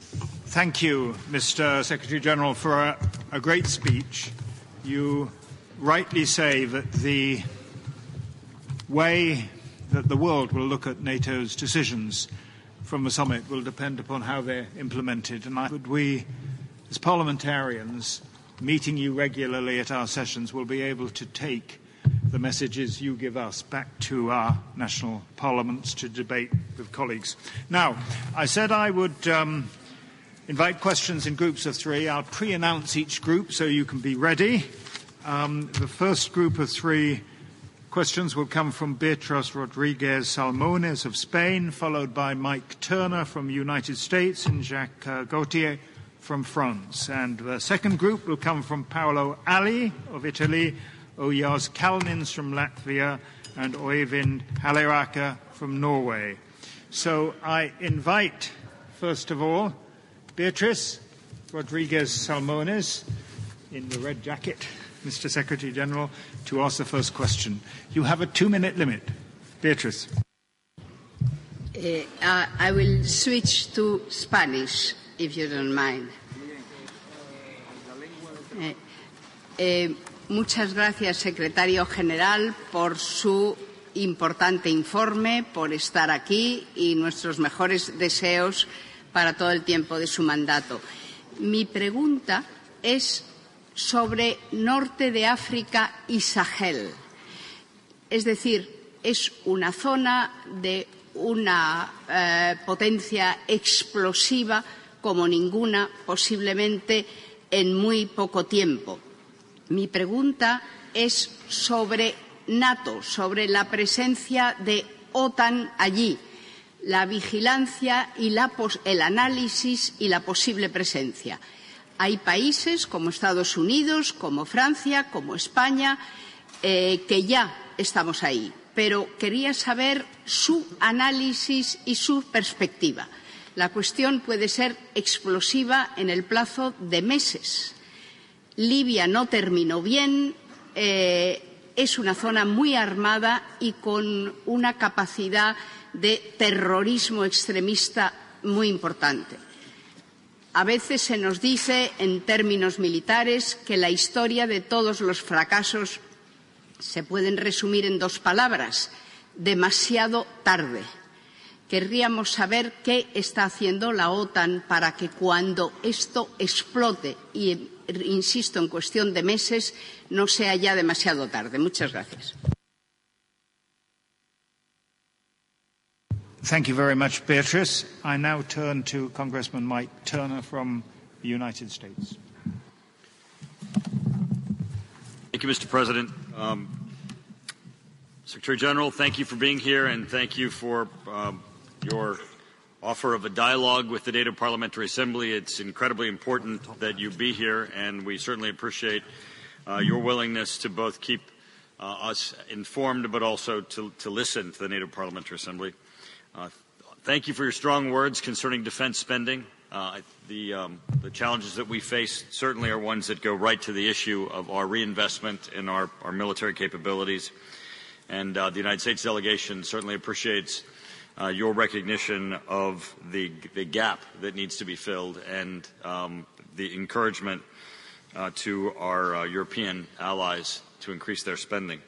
Thank you, Mr. Secretary-General, for a great speech. You rightly say that the way that the world will look at NATO's decisions from the summit will depend upon how they're implemented. And we, as parliamentarians, meeting you regularly at our sessions, will be able to take the messages you give us back to our national parliaments to debate with colleagues. Now, I said I would invite questions in groups of three. I'll pre-announce each group so you can be ready. The first group of three questions will come from Beatriz Rodriguez Salmones of Spain, followed by Mike Turner from the United States and Jacques Gautier from France. And the second group will come from Paolo Ali of Italy, Oyas Kalnins from Latvia, and Oyvind Haleraka from Norway. So I invite, first of all, Beatriz Rodriguez Salmones in the red jacket, Mr. Secretary-General, to ask the first question. You have a 2-minute limit. Beatriz. I will switch to Spanish, if you don't mind. Muchas gracias, Secretario General, por su importante informe, por estar aquí y nuestros mejores deseos para todo el tiempo de su mandato. Mi pregunta es sobre Norte de África y Sahel. Es decir, es una zona de una potencia explosiva como ninguna, posiblemente en muy poco tiempo. Mi pregunta es sobre NATO, sobre la presencia de OTAN allí, la vigilancia y el análisis y la posible presencia. Hay países como Estados Unidos, como Francia, como España, que ya estamos ahí. Pero quería saber su análisis y su perspectiva. La cuestión puede ser explosiva en el plazo de meses. Libia no terminó bien, es una zona muy armada y con una capacidad de terrorismo extremista muy importante. A veces se nos dice, en términos militares, que la historia de todos los fracasos se pueden resumir en 2 palabras: demasiado tarde. Querríamos saber qué está haciendo la OTAN para que cuando esto explote, y insisto, en cuestión de meses, no sea ya demasiado tarde. Muchas gracias. Thank you very much, Beatrice. I now turn to Congressman Mike Turner from the United States. Thank you, Mr. President. Secretary General, thank you for being here, and thank you for your offer of a dialogue with the NATO Parliamentary Assembly. It's incredibly important that you be here, and we certainly appreciate your willingness to both keep us informed but also to listen to the NATO Parliamentary Assembly. Thank you for your strong words concerning defense spending. The challenges that we face certainly are ones that go right to the issue of our reinvestment in our military capabilities. And the United States delegation certainly appreciates your recognition of the gap that needs to be filled and the encouragement to our European allies to increase their spending.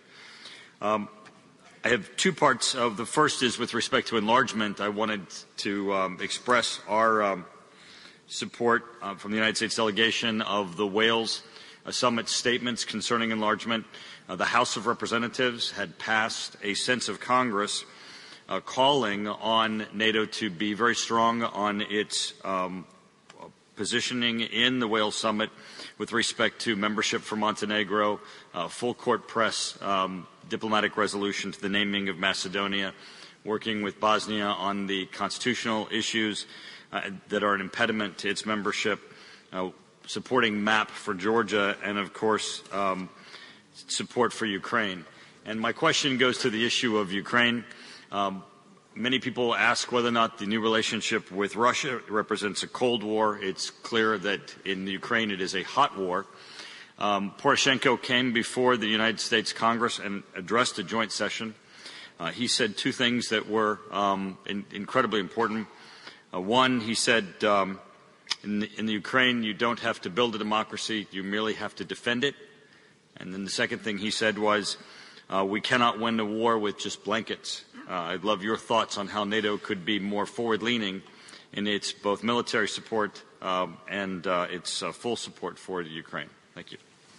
I have 2 parts. The first is with respect to enlargement. I wanted to express our support from the United States delegation of the Wales summit statements concerning enlargement. The House of Representatives had passed a sense of Congress calling on NATO to be very strong on its positioning in the Wales summit with respect to membership for Montenegro, full court press diplomatic resolution to the naming of Macedonia, working with Bosnia on the constitutional issues that are an impediment to its membership, supporting MAP for Georgia, and of course support for Ukraine. And my question goes to the issue of Ukraine. Many people ask whether or not the new relationship with Russia represents a Cold War. It's clear that in Ukraine it is a hot war. Poroshenko came before the United States Congress and addressed a joint session. He said 2 things that were incredibly important. One, he said In the Ukraine, you don't have to build a democracy, you merely have to defend it. And then the second thing he said was, we cannot win the war with just blankets. I'd love your thoughts on how NATO could be more forward-leaning in its both military support and its full support for the Ukraine. Thank you.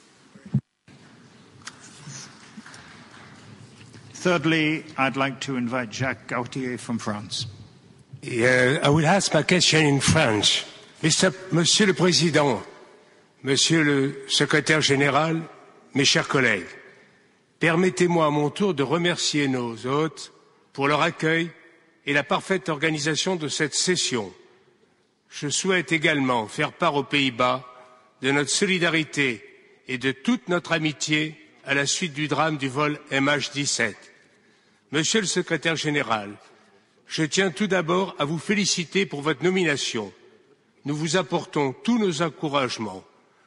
Thirdly, I'd like to invite Jacques Gautier from France. I will ask my question in French. Monsieur le Président, Monsieur le Secrétaire Général, mes chers collègues, permettez-moi à mon tour de remercier nos hôtes pour leur accueil et la parfaite organisation de cette session. Je souhaite également faire part aux Pays-Bas de notre solidarité et de toute notre amitié à la suite du drame du vol MH17. Monsieur le Secrétaire Général, je tiens tout d'abord à vous féliciter pour votre nomination. Nous vous apportons tous nos encouragements.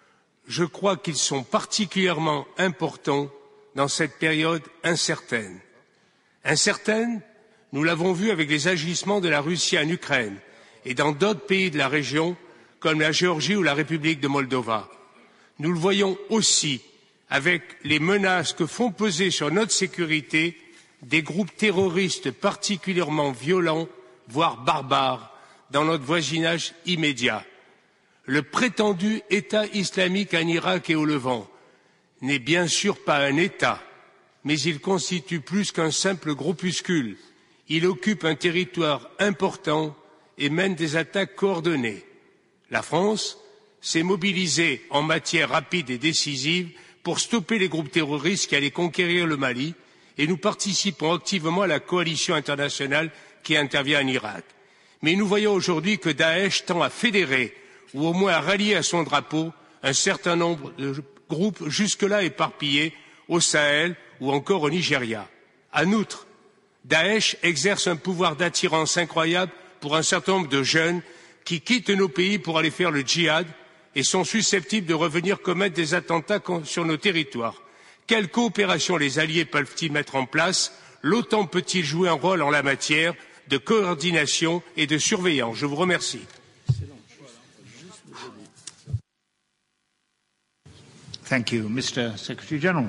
Je crois qu'ils sont particulièrement importants dans cette période incertaine. Incertaine, nous l'avons vu avec les agissements de la Russie en Ukraine et dans d'autres pays de la région, comme la Géorgie ou la République de Moldova. Nous le voyons aussi avec les menaces que font peser sur notre sécurité des groupes terroristes particulièrement violents, voire barbares, dans notre voisinage immédiat. Le prétendu État islamique en Irak et au Levant n'est bien sûr pas un État, mais il constitue plus qu'un simple groupuscule. Il occupe un territoire important et mène des attaques coordonnées. La France s'est mobilisée en matière rapide et décisive pour stopper les groupes terroristes qui allaient conquérir le Mali, et nous participons activement à la coalition internationale qui intervient en Irak. Mais nous voyons aujourd'hui que Daesh tend à fédérer, ou au moins à rallier à son drapeau, un certain nombre de groupes jusque-là éparpillés au Sahel ou encore au Nigeria. En outre, Daesh exerce un pouvoir d'attirance incroyable pour un certain nombre de jeunes qui quittent nos pays pour aller faire le djihad et sont susceptibles de revenir commettre des attentats sur nos territoires. Quelle coopération les alliés peuvent-ils mettre en place? L'OTAN peut-il jouer un rôle en la matière de coordination et de surveillance? Je vous remercie. Thank you. Mr. Secretary General.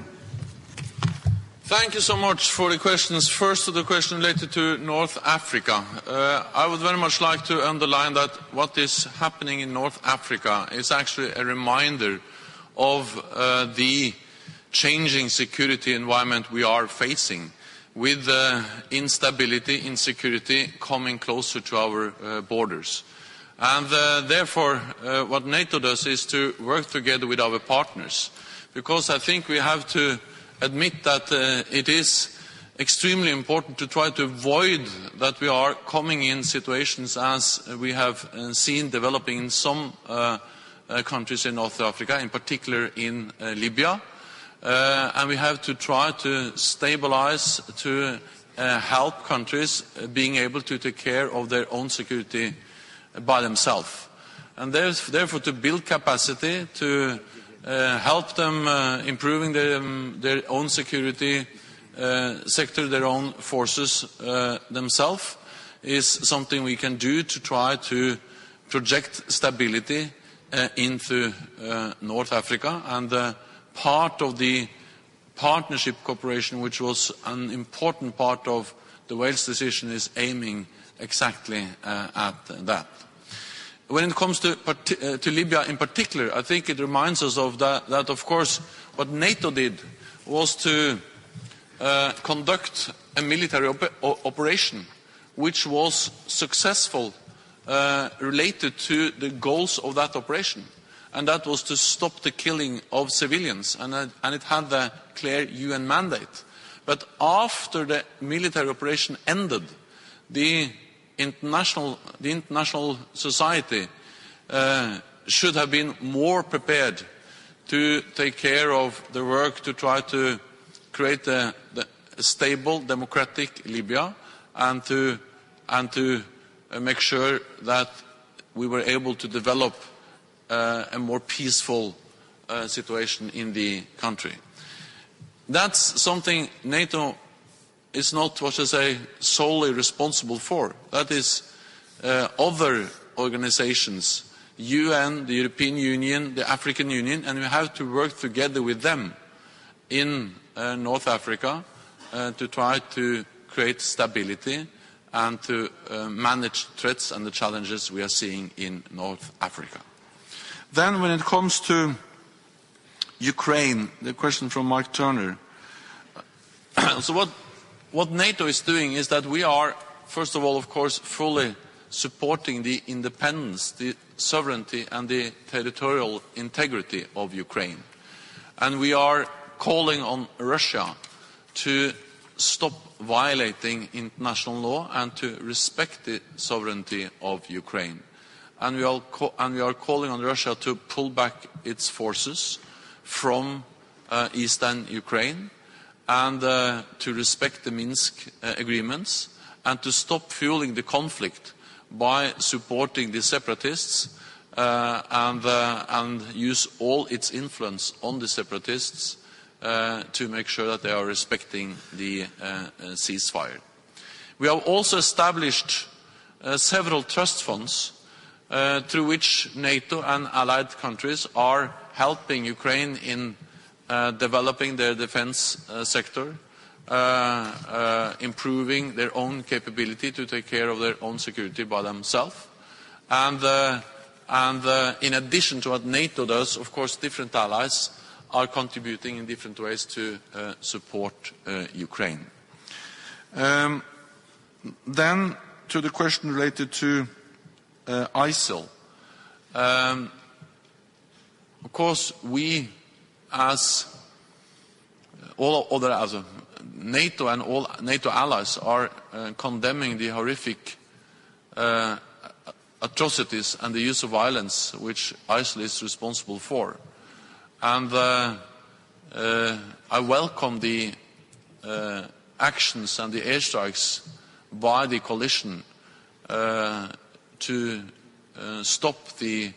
Thank you so much for the questions. First to the question related to North Africa. I would very much like to underline that what is happening in North Africa is actually a reminder of the changing security environment we are facing, with instability, insecurity coming closer to our borders. And therefore, what NATO does is to work together with our partners, because I think we have to admit that it is extremely important to try to avoid that we are coming in situations as we have seen developing in some countries in North Africa, in particular in Libya. And we have to try to stabilize, to help countries being able to take care of their own security by themselves. And therefore to build capacity, to help them improving their own security sector, their own forces themselves, is something we can do to try to project stability into North Africa. And part of the partnership cooperation, which was an important part of the Wales decision, is aiming exactly at that. When it comes to Libya in particular, I think it reminds us of that of course, what NATO did was to conduct a military operation which was successful related to the goals of that operation. And that was to stop the killing of civilians, and it had a clear UN mandate. But after the military operation ended, the international society should have been more prepared to take care of the work to try to create a stable, democratic Libya, and to make sure that we were able to develop a more peaceful situation in the country. That's something NATO is not, what I say, solely responsible for. That is other organizations UN, the European Union, the African Union, and we have to work together with them in North Africa to try to create stability and to manage threats and the challenges we are seeing in North Africa. Then when it comes to Ukraine, the question from Mark Turner. So what NATO is doing is that we are, first of all, of course, fully supporting the independence, the sovereignty and the territorial integrity of Ukraine. And we are calling on Russia to stop violating international law and to respect the sovereignty of Ukraine. And we are calling on Russia to pull back its forces from eastern Ukraine and to respect the Minsk agreements and to stop fueling the conflict by supporting the separatists and use all its influence on the separatists to make sure that they are respecting the ceasefire. We have also established several trust funds through which NATO and allied countries are helping Ukraine in developing their defense sector, improving their own capability to take care of their own security by themselves. And in addition to what NATO does, of course, different allies are contributing in different ways to support Ukraine. Then to the question related to ISIL. Of course, we as all other as NATO and all NATO allies are condemning the horrific atrocities and the use of violence which ISIL is responsible for. And I welcome the actions and the airstrikes by the coalition to stop the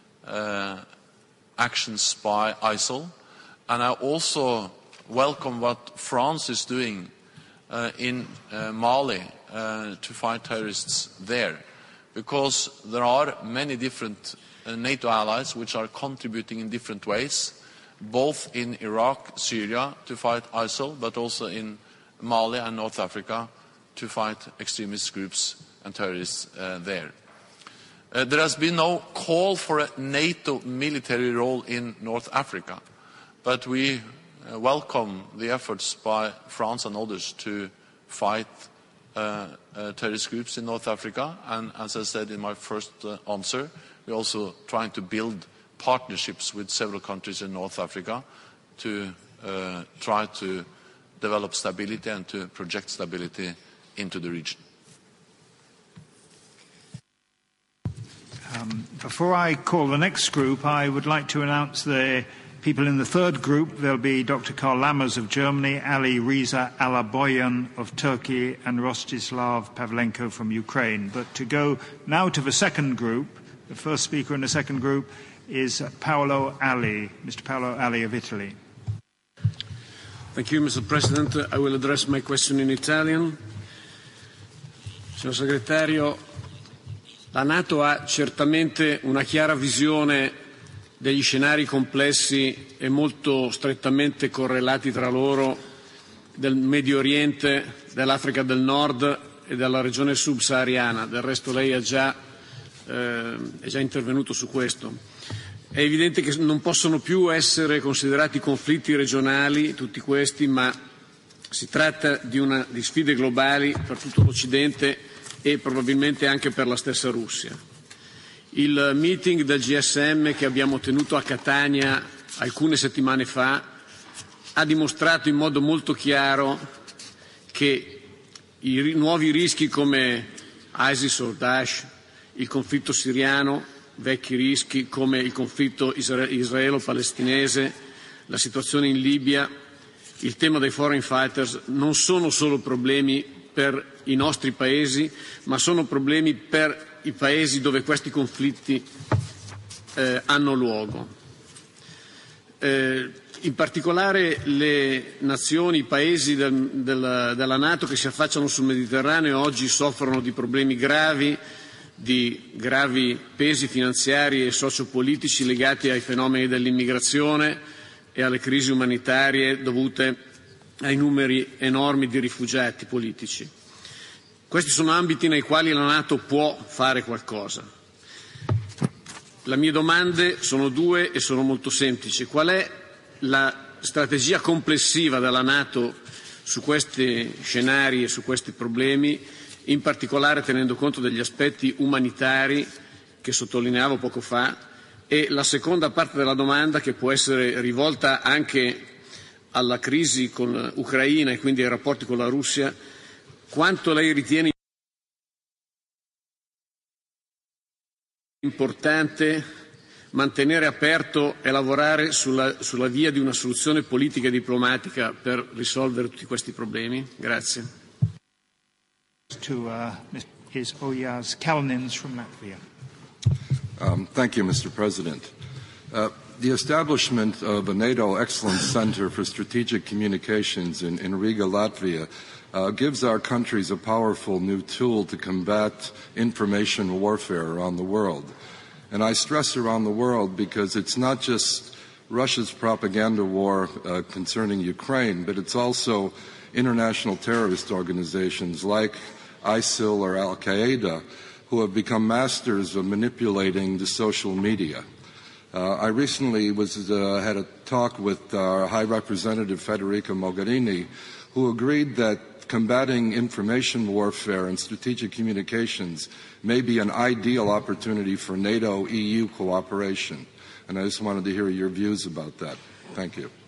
actions by ISIL. And I also welcome what France is doing in Mali to fight terrorists there, because there are many different NATO allies which are contributing in different ways, both in Iraq, Syria to fight ISIL, but also in Mali and North Africa to fight extremist groups and terrorists there. There has been no call for a NATO military role in North Africa, but we welcome the efforts by France and others to fight terrorist groups in North Africa. And as I said in my first answer, we're also trying to build partnerships with several countries in North Africa to try to develop stability and to project stability into the region. Before I call the next group, I would like to announce the people in the third group. There'll be Dr. Karl Lammers of Germany, Ali Reza Alaboyan of Turkey, and Rostislav Pavlenko from Ukraine. But to go now to the second group, the first speaker in the second group is Paolo Ali, Mr. Paolo Ali of Italy. Thank you, Mr. President. I will address my question in Italian. Signor Segretario, la NATO ha certamente una chiara visione degli scenari complessi e molto strettamente correlati tra loro del Medio Oriente, dell'Africa del Nord e della regione subsahariana. Del resto lei è già intervenuto su questo. È evidente che non possono più essere considerati conflitti regionali tutti questi, ma si tratta di sfide globali per tutto l'Occidente e probabilmente anche per la stessa Russia. Il meeting del GSM che abbiamo tenuto a Catania alcune settimane fa ha dimostrato in modo molto chiaro che i nuovi rischi come ISIS o Daesh, il conflitto siriano, vecchi rischi come il conflitto israelo-palestinese, la situazione in Libia, il tema dei foreign fighters non sono solo problemi per i nostri paesi, ma sono problemi per i paesi dove questi conflitti hanno luogo. In particolare le nazioni, i paesi della NATO che si affacciano sul Mediterraneo oggi soffrono di problemi gravi di gravi pesi finanziari e sociopolitici legati ai fenomeni dell'immigrazione e alle crisi umanitarie dovute ai numeri enormi di rifugiati politici. Questi sono ambiti nei quali la NATO può fare qualcosa. Le mie domande sono due e sono molto semplici. Qual è la strategia complessiva della NATO su questi scenari e su questi problemi, in particolare tenendo conto degli aspetti umanitari che sottolineavo poco fa? E la seconda parte della domanda, che può essere rivolta anche alla crisi con l'Ucraina e quindi ai rapporti con la Russia, quanto lei ritiene importante mantenere aperto e lavorare sulla via di una soluzione politica e diplomatica per risolvere tutti questi problemi? Grazie. Is Ojas Kalnins from Latvia. Thank you, Mr. President. The establishment of a NATO Excellence Center for Strategic Communications in Riga, Latvia, gives our countries a powerful new tool to combat information warfare around the world. And I stress around the world because it's not just Russia's propaganda war concerning Ukraine, but it's also international terrorist organizations like ISIL or Al-Qaeda who have become masters of manipulating the social media. I recently had a talk with our High Representative Federica Mogherini, who agreed that combating information warfare and strategic communications may be an ideal opportunity for NATO-EU cooperation. And I just wanted to hear your views about that. Thank you.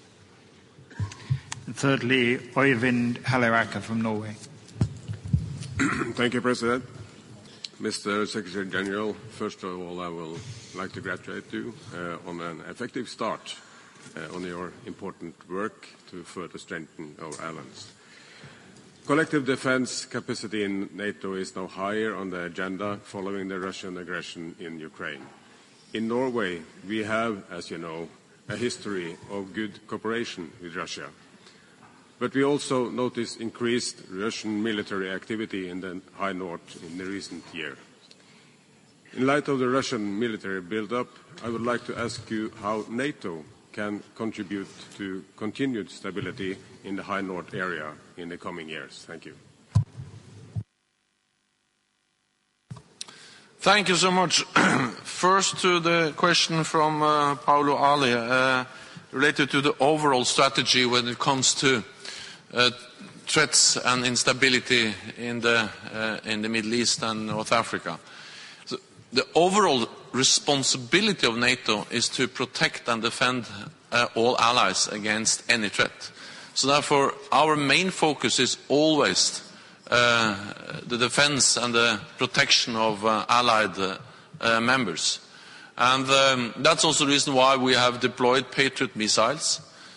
And thirdly, Øyvind Halleraker from Norway. Thank you, President. Mr. Secretary General, first of all, I will like to congratulate you on an effective start on your important work to further strengthen our alliance. Collective defense capacity in NATO is now higher on the agenda following the Russian aggression in Ukraine. In Norway, we have, as you know, a history of good cooperation with Russia. But we also notice increased Russian military activity in the High North in the recent year. In light of the Russian military build-up, I would like to ask you how NATO can contribute to continued stability in the High North area in the coming years. Thank you. Thank you so much. First to the question from Paolo Ali, related to the overall strategy when it comes to threats and instability in the Middle East and North Africa. So the overall responsibility of NATO is to protect and defend all allies against any threat. So therefore, our main focus is always the defense and the protection of allied members. And that's also the reason why we have deployed Patriot missiles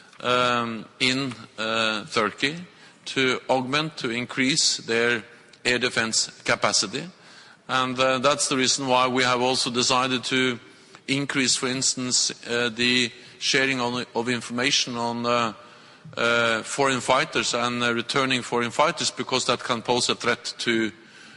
in Turkey to augment, to increase their air defense capacity. And that's the reason why we have also decided to increase, for instance, the sharing of information on foreign fighters and returning foreign fighters, because that can pose a threat to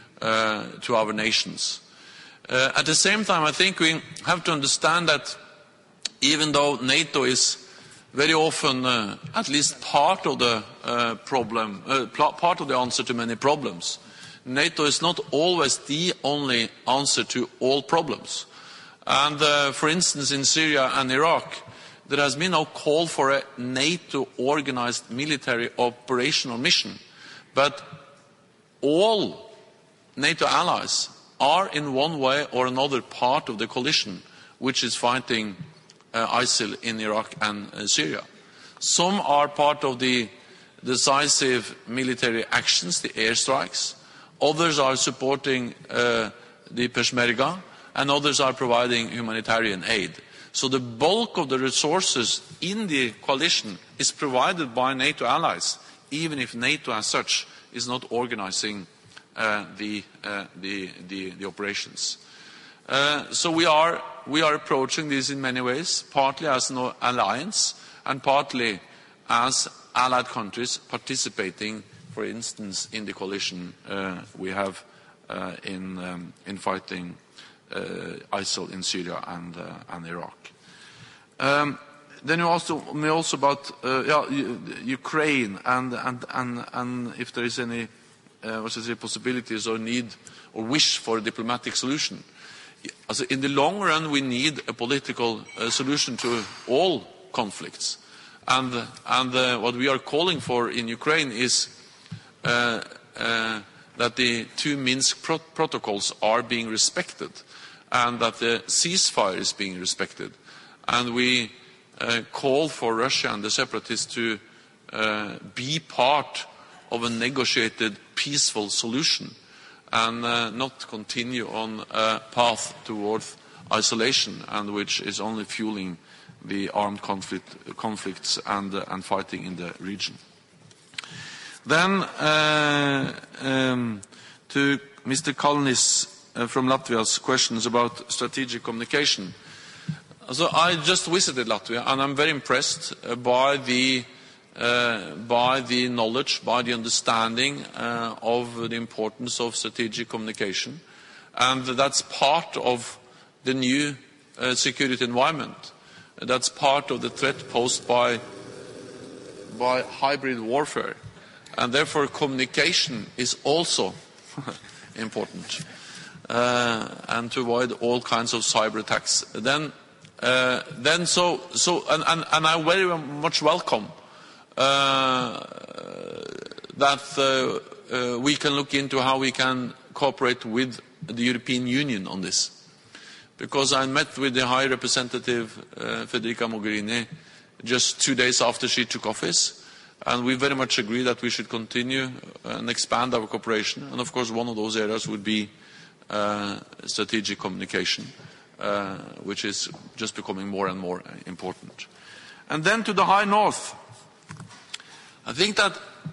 our nations. At the same time, I think we have to understand that even though NATO is very often at least part of the problem, part of the answer to many problems, NATO is not always the only answer to all problems. And for instance, in Syria and Iraq, there has been no call for a NATO-organized military operational mission. But all NATO allies are in one way or another part of the coalition which is fighting ISIL in Iraq and Syria. Some are part of the decisive military actions, the airstrikes. Others are supporting the Peshmerga, and others are providing humanitarian aid. So the bulk of the resources in the coalition is provided by NATO allies, even if NATO as such is not organizing the operations. So we are approaching this in many ways, partly as an alliance and partly as allied countries participating, for instance, in the coalition we have in fighting ISIL in Syria and Iraq. Then you asked me also about Ukraine and if there is any possibilities or need or wish for a diplomatic solution. In the long run, we need a political solution to all conflicts, and what we are calling for in Ukraine is that the two Minsk protocols are being respected, and that the ceasefire is being respected, and we call for Russia and the separatists to be part of a negotiated peaceful solution and not continue on a path towards isolation, and which is only fueling the armed conflicts and fighting in the region. Then to Mr. Kalnis from Latvia's questions about strategic communication. So I just visited Latvia, and I'm very impressed by the knowledge, by the understanding of the importance of strategic communication, and that's part of the new security environment. That's part of the threat posed by hybrid warfare, and therefore communication is also important, and to avoid all kinds of cyber attacks. And I very much welcome that we can look into how we can cooperate with the European Union on this. Because I met with the High Representative Federica Mogherini just 2 days after she took office, and we very much agree that we should continue and expand our cooperation. And of course one of those areas would be strategic communication, which is just becoming more and more important. And then to the High North. I think that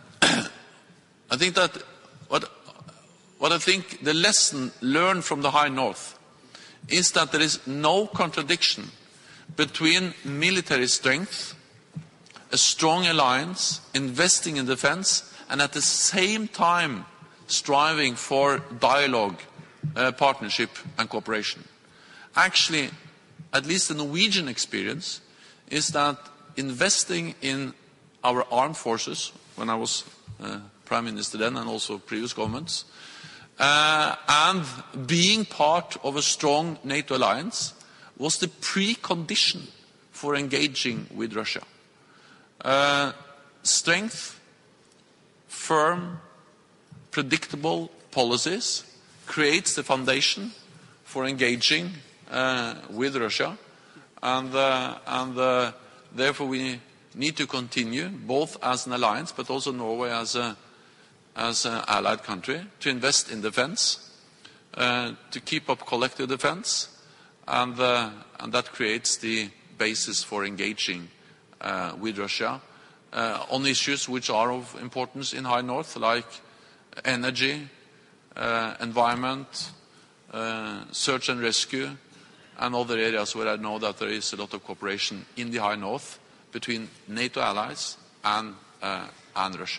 the lesson learned from the High North is that there is no contradiction between military strength, a strong alliance, investing in defense, and at the same time striving for dialogue, partnership and cooperation. Actually, at least the Norwegian experience is that investing in our armed forces, when I was Prime Minister then and also previous governments, and being part of a strong NATO alliance was the precondition for engaging with Russia. Strength, firm, predictable policies creates the foundation for engaging with Russia, and therefore we need to continue, both as an alliance but also Norway as an allied country, to invest in defense, to keep up collective defense, and that creates the basis for engaging with Russia on issues which are of importance in High North, like energy, environment, search and rescue, and other areas where I know that there is a lot of cooperation in the High North between NATO allies and Russia.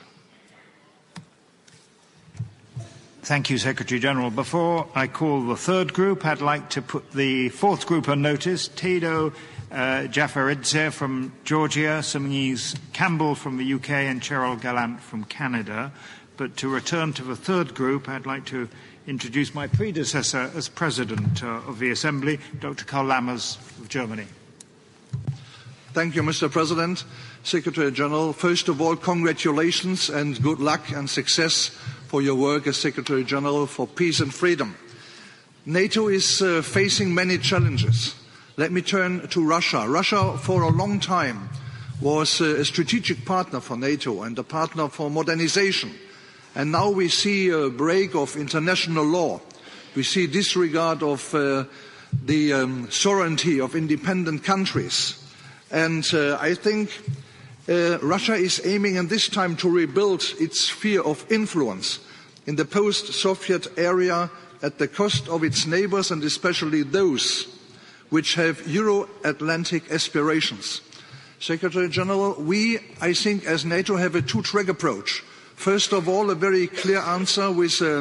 Thank you, Secretary General. Before I call the third group, I'd like to put the fourth group on notice. Tado Jafaridze from Georgia, Samir Campbell from the UK, and Cheryl Gallant from Canada. But to return to the third group, I'd like to introduce my predecessor as President of the Assembly, Dr. Karl Lammers of Germany. Thank you, Mr. President. Secretary General, first of all, congratulations and good luck and success for your work as Secretary General for Peace and Freedom. NATO is facing many challenges. Let me turn to Russia. Russia, for a long time, was a strategic partner for NATO and a partner for modernization. And now we see a break of international law. We see disregard of the sovereignty of independent countries. And I think Russia is aiming in this time to rebuild its sphere of influence in the post-Soviet area at the cost of its neighbors, and especially those which have Euro-Atlantic aspirations. Secretary General, we, I think, as NATO have a two-track approach. First of all, a very clear answer with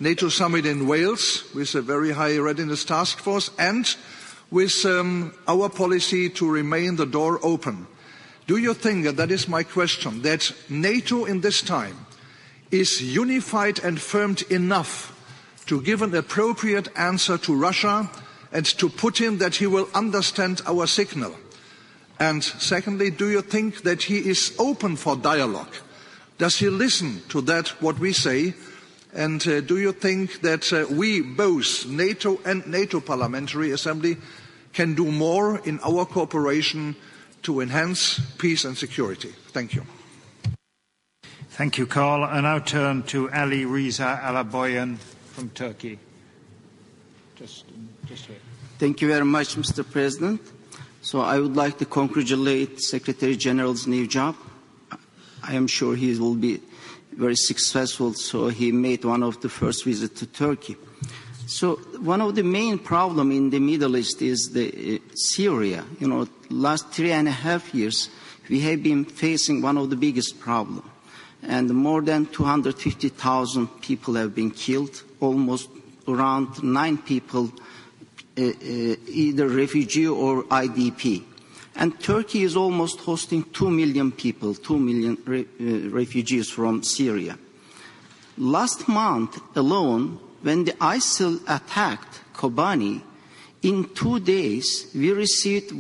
NATO summit in Wales with a very high readiness task force, and with our policy to remain the door open. Do you think, and that is my question, that NATO in this time is unified and firmed enough to give an appropriate answer to Russia and to Putin, that he will understand our signal? And secondly, do you think that he is open for dialogue? Does he listen to that, what we say? And do you think that we, both NATO and NATO Parliamentary Assembly, can do more in our cooperation to enhance peace and security? Thank you. Thank you, Carl. I now turn to Ali Riza Alaboyan from Turkey. Just here. Thank you very much, Mr. President. So I would like to congratulate Secretary General's new job. I am sure he will be very successful. So he made one of the first visits to Turkey. So one of the main problems in the Middle East is Syria. You know, last 3.5 years, we have been facing one of the biggest problems. And more than 250,000 people have been killed, almost around 9 people either refugee or IDP. And Turkey is almost hosting 2 million people, 2 million refugees from Syria. Last month alone, when the ISIL attacked Kobani, in 2 days we received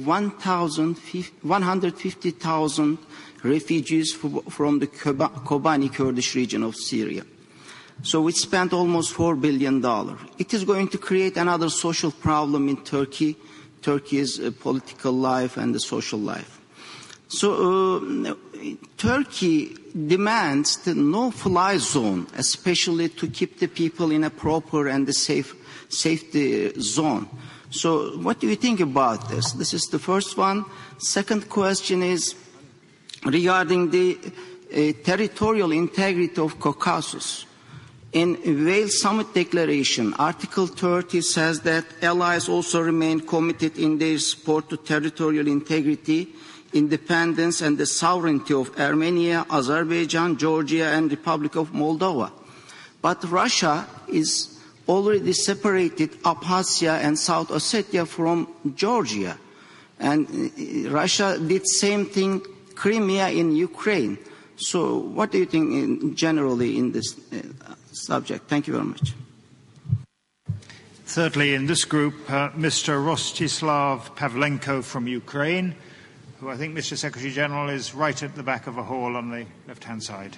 150,000 refugees from the Kobani Kurdish region of Syria. So we spent almost $4 billion. It is going to create another social problem in Turkey, Turkey's political life and the social life. So Turkey demands the no-fly zone, especially to keep the people in a proper and the safety zone. So what do you think about this? This is the first one. Second question is regarding the territorial integrity of Caucasus. In Wales Summit Declaration, Article 30 says that allies also remain committed in their support to territorial integrity, independence and the sovereignty of Armenia, Azerbaijan, Georgia and Republic of Moldova. But Russia is already separated Abkhazia and South Ossetia from Georgia. And Russia did same thing, Crimea in Ukraine. So what do you think generally in this subject? Thank you very much. Thirdly, in this group, Mr. Rostislav Pavlenko from Ukraine, who I think, Mr. Secretary General, is right at the back of a hall on the left-hand side.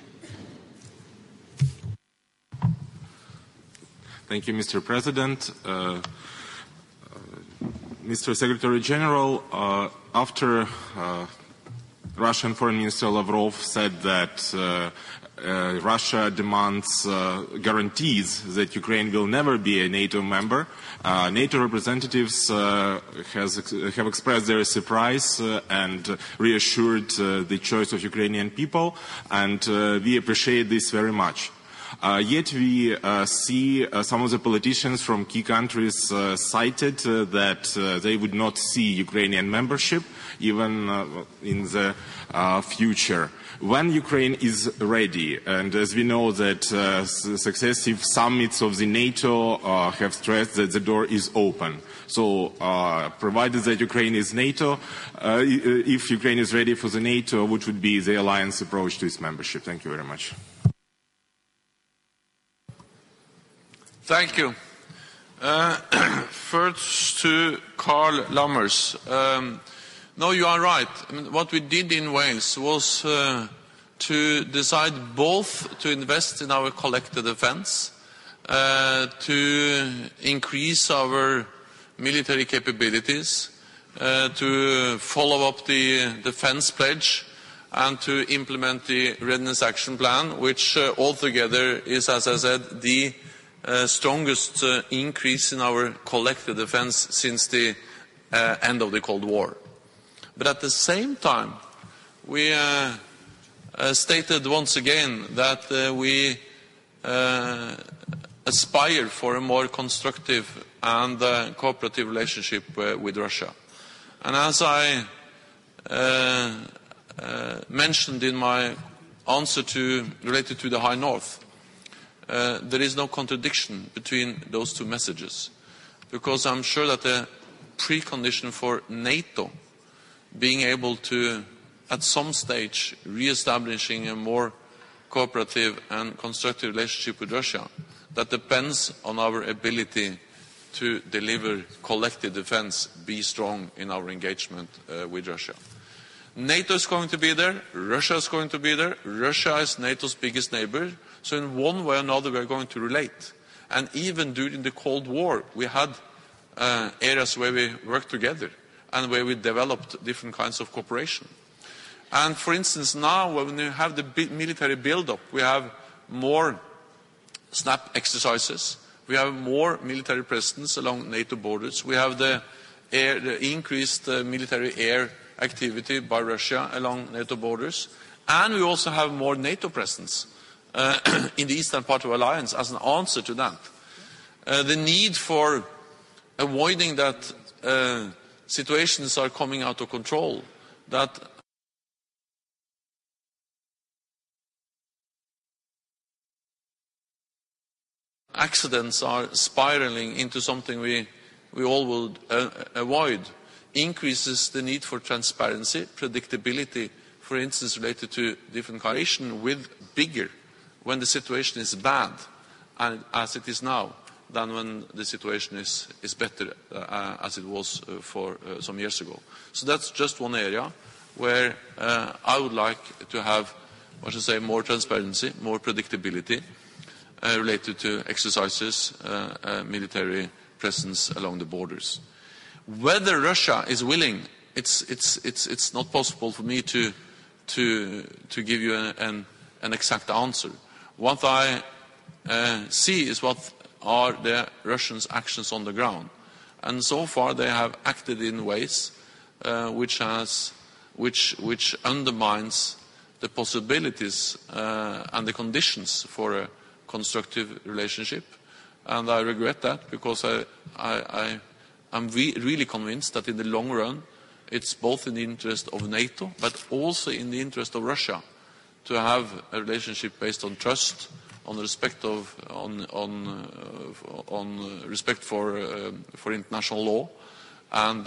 Thank you, Mr. President. Mr. Secretary General, after Russian Foreign Minister Lavrov said that Russia demands guarantees that Ukraine will never be a NATO member, NATO representatives have expressed their surprise and reassured the choice of Ukrainian people, and we appreciate this very much. Yet we see some of the politicians from key countries cited that they would not see Ukrainian membership even in the future. When Ukraine is ready, and as we know that successive summits of the NATO have stressed that the door is open. So provided that Ukraine is NATO, if Ukraine is ready for the NATO, what would be the alliance approach to its membership? Thank you very much. Thank you. First to Carl Lammers. No, you are right. I mean, what we did in Wales was to decide both to invest in our collective defense, to increase our military capabilities, to follow up the defense pledge, and to implement the Readiness Action Plan, which altogether is, as I said, the strongest increase in our collective defense since the end of the Cold War. But at the same time, we stated once again that we aspire for a more constructive and cooperative relationship with Russia. And as I mentioned in my answer related to the High North, there is no contradiction between those two messages, because I'm sure that the precondition for NATO being able to, at some stage, re-establishing a more cooperative and constructive relationship with Russia, that depends on our ability to deliver collective defense, be strong in our engagement with Russia. NATO is going to be there, Russia is going to be there, Russia is NATO's biggest neighbor, so in one way or another we are going to relate. And even during the Cold War we had areas where we worked together and where we developed different kinds of cooperation. And for instance, now when we have the military build-up, we have more SNAP exercises, we have more military presence along NATO borders, we have the increased military air activity by Russia along NATO borders, and we also have more NATO presence in the eastern part of the alliance as an answer to that. The need for avoiding that situations are coming out of control, that accidents are spiraling into something we all would avoid, increases the need for transparency, predictability, for instance related to different cooperation with bigger when the situation is bad, and as it is now, than when the situation is better, as it was for some years ago. So that's just one area where I would like to have, more transparency, more predictability related to exercises, military presence along the borders. Whether Russia is willing, it's not possible for me to give you an exact answer. What I see is what are the Russians' actions on the ground, and so far they have acted in ways which undermines the possibilities and the conditions for a constructive relationship, and I regret that, because I'm really convinced that in the long run it's both in the interest of NATO but also in the interest of Russia to have a relationship based on trust, on respect respect for international law, and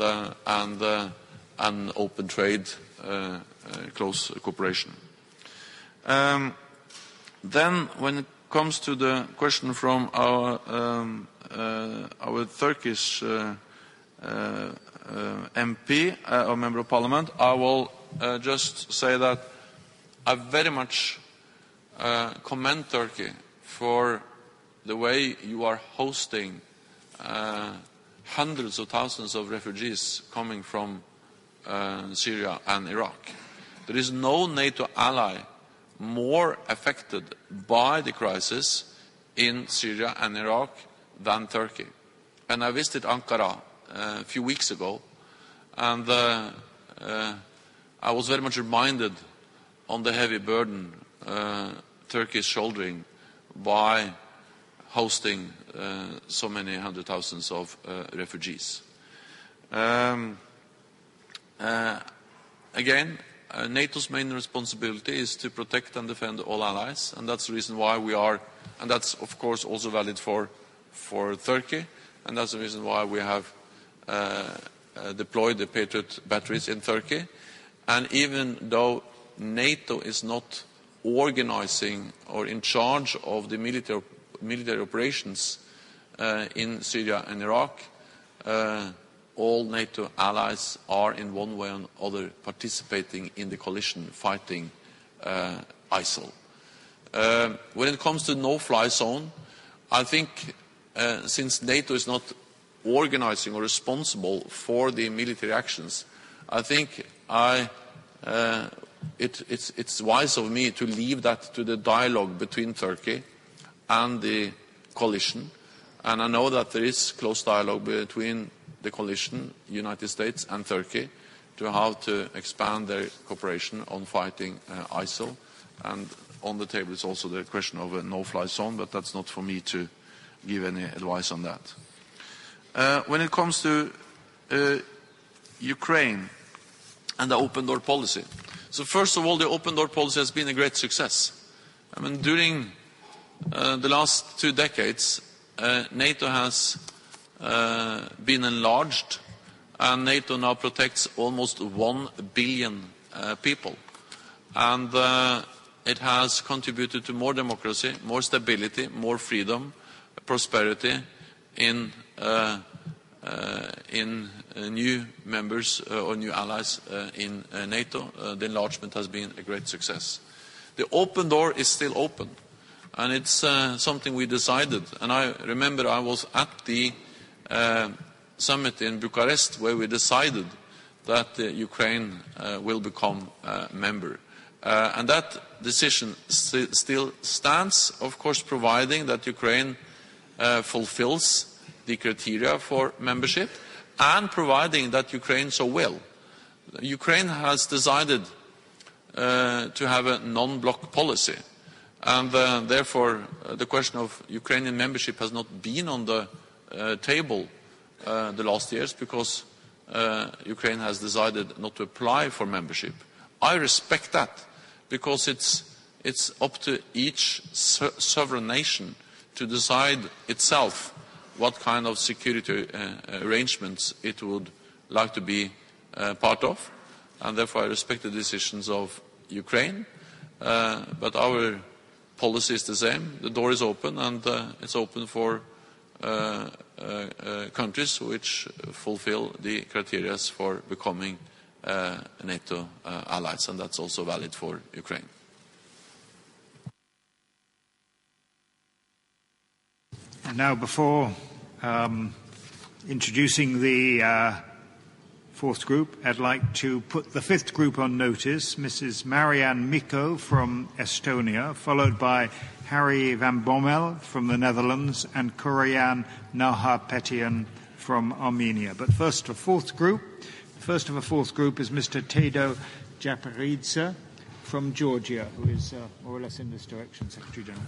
open trade, close cooperation. Then, when it comes to the question from our Turkish MP, or Member of Parliament, I will just say that I very much commend Turkey for the way you are hosting hundreds of thousands of refugees coming from Syria and Iraq. There is no NATO ally more affected by the crisis in Syria and Iraq than Turkey. And I visited Ankara a few weeks ago, and I was very much reminded on the heavy burden Turkey is shouldering by hosting so many hundred thousands of refugees. Again, NATO's main responsibility is to protect and defend all allies, and that's the reason why we are, and that's of course also valid for Turkey, and that's the reason why we have deployed the Patriot batteries in Turkey. And even though NATO is not organizing or in charge of the military operations in Syria and Iraq, all NATO allies are in one way or another participating in the coalition fighting ISIL. When it comes to no-fly zone, I think since NATO is not organizing or responsible for the military actions, I think it's wise of me to leave that to the dialogue between Turkey and the coalition. And I know that there is close dialogue between the coalition, United States and Turkey, to how to expand their cooperation on fighting ISIL. And on the table is also the question of a no-fly zone, but that's not for me to give any advice on that. When it comes to Ukraine and the open door policy. So first of all, the open door policy has been a great success. I mean, during the last 2 decades, NATO has been enlarged, and NATO now protects almost 1 billion people. And it has contributed to more democracy, more stability, more freedom, prosperity in new members or new allies in NATO. The enlargement has been a great success. The open door is still open, and it's something we decided. And I remember I was at the summit in Bucharest where we decided that Ukraine will become a member. And that decision still stands, of course, providing that Ukraine fulfills the criteria for membership and providing that Ukraine so will. Ukraine has decided to have a non-block policy, and therefore the question of Ukrainian membership has not been on the table the last years because Ukraine has decided not to apply for membership. I respect that because it's up to each sovereign nation to decide itself what kind of security arrangements it would like to be part of, and therefore I respect the decisions of Ukraine, but our policy is the same. The door is open, and it's open for countries which fulfill the criteria for becoming NATO allies, and that's also valid for Ukraine. And now, before introducing the fourth group, I'd like to put the fifth group on notice. Mrs. Marianne Mikko from Estonia, followed by Harry van Bommel from the Netherlands and Korian Nahapetian from Armenia. But first, a fourth group. The first of a fourth group is Mr. Tado Japaridze from Georgia, who is more or less in this direction, Secretary General.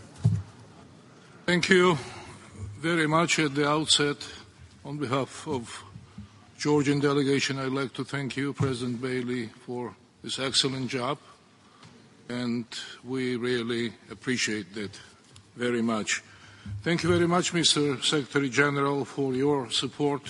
Thank you very much. At the outset, on behalf of Georgian delegation, I'd like to thank you, President Bailey, for this excellent job, and we really appreciate that very much. Thank you very much, Mr. Secretary General, for your support,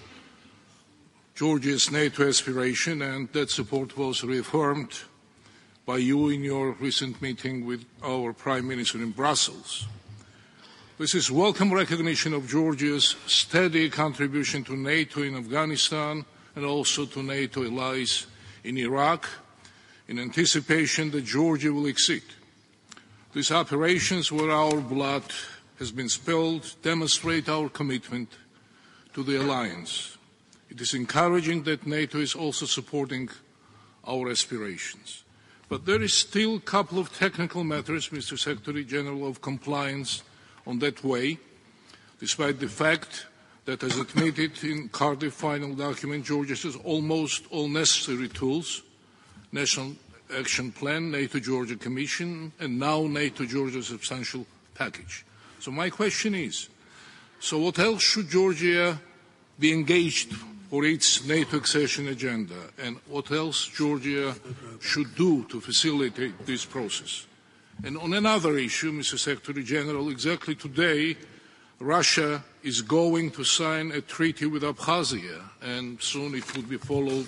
Georgia's NATO aspiration, and that support was reaffirmed by you in your recent meeting with our Prime Minister in Brussels. This is welcome recognition of Georgia's steady contribution to NATO in Afghanistan and also to NATO allies in Iraq, in anticipation that Georgia will exceed. These operations where our blood has been spilled demonstrate our commitment to the alliance. It is encouraging that NATO is also supporting our aspirations. But there is still a couple of technical matters, Mr. Secretary General, of compliance on that way, despite the fact that, as admitted in Cardiff final document, Georgia has almost all necessary tools, National Action Plan, NATO-Georgia Commission, and now NATO-Georgia Substantial Package. So my question is, so what else should Georgia be engaged for its NATO accession agenda, and what else Georgia should do to facilitate this process? And on another issue, Mr. Secretary General, exactly today, Russia is going to sign a treaty with Abkhazia, and soon it will be followed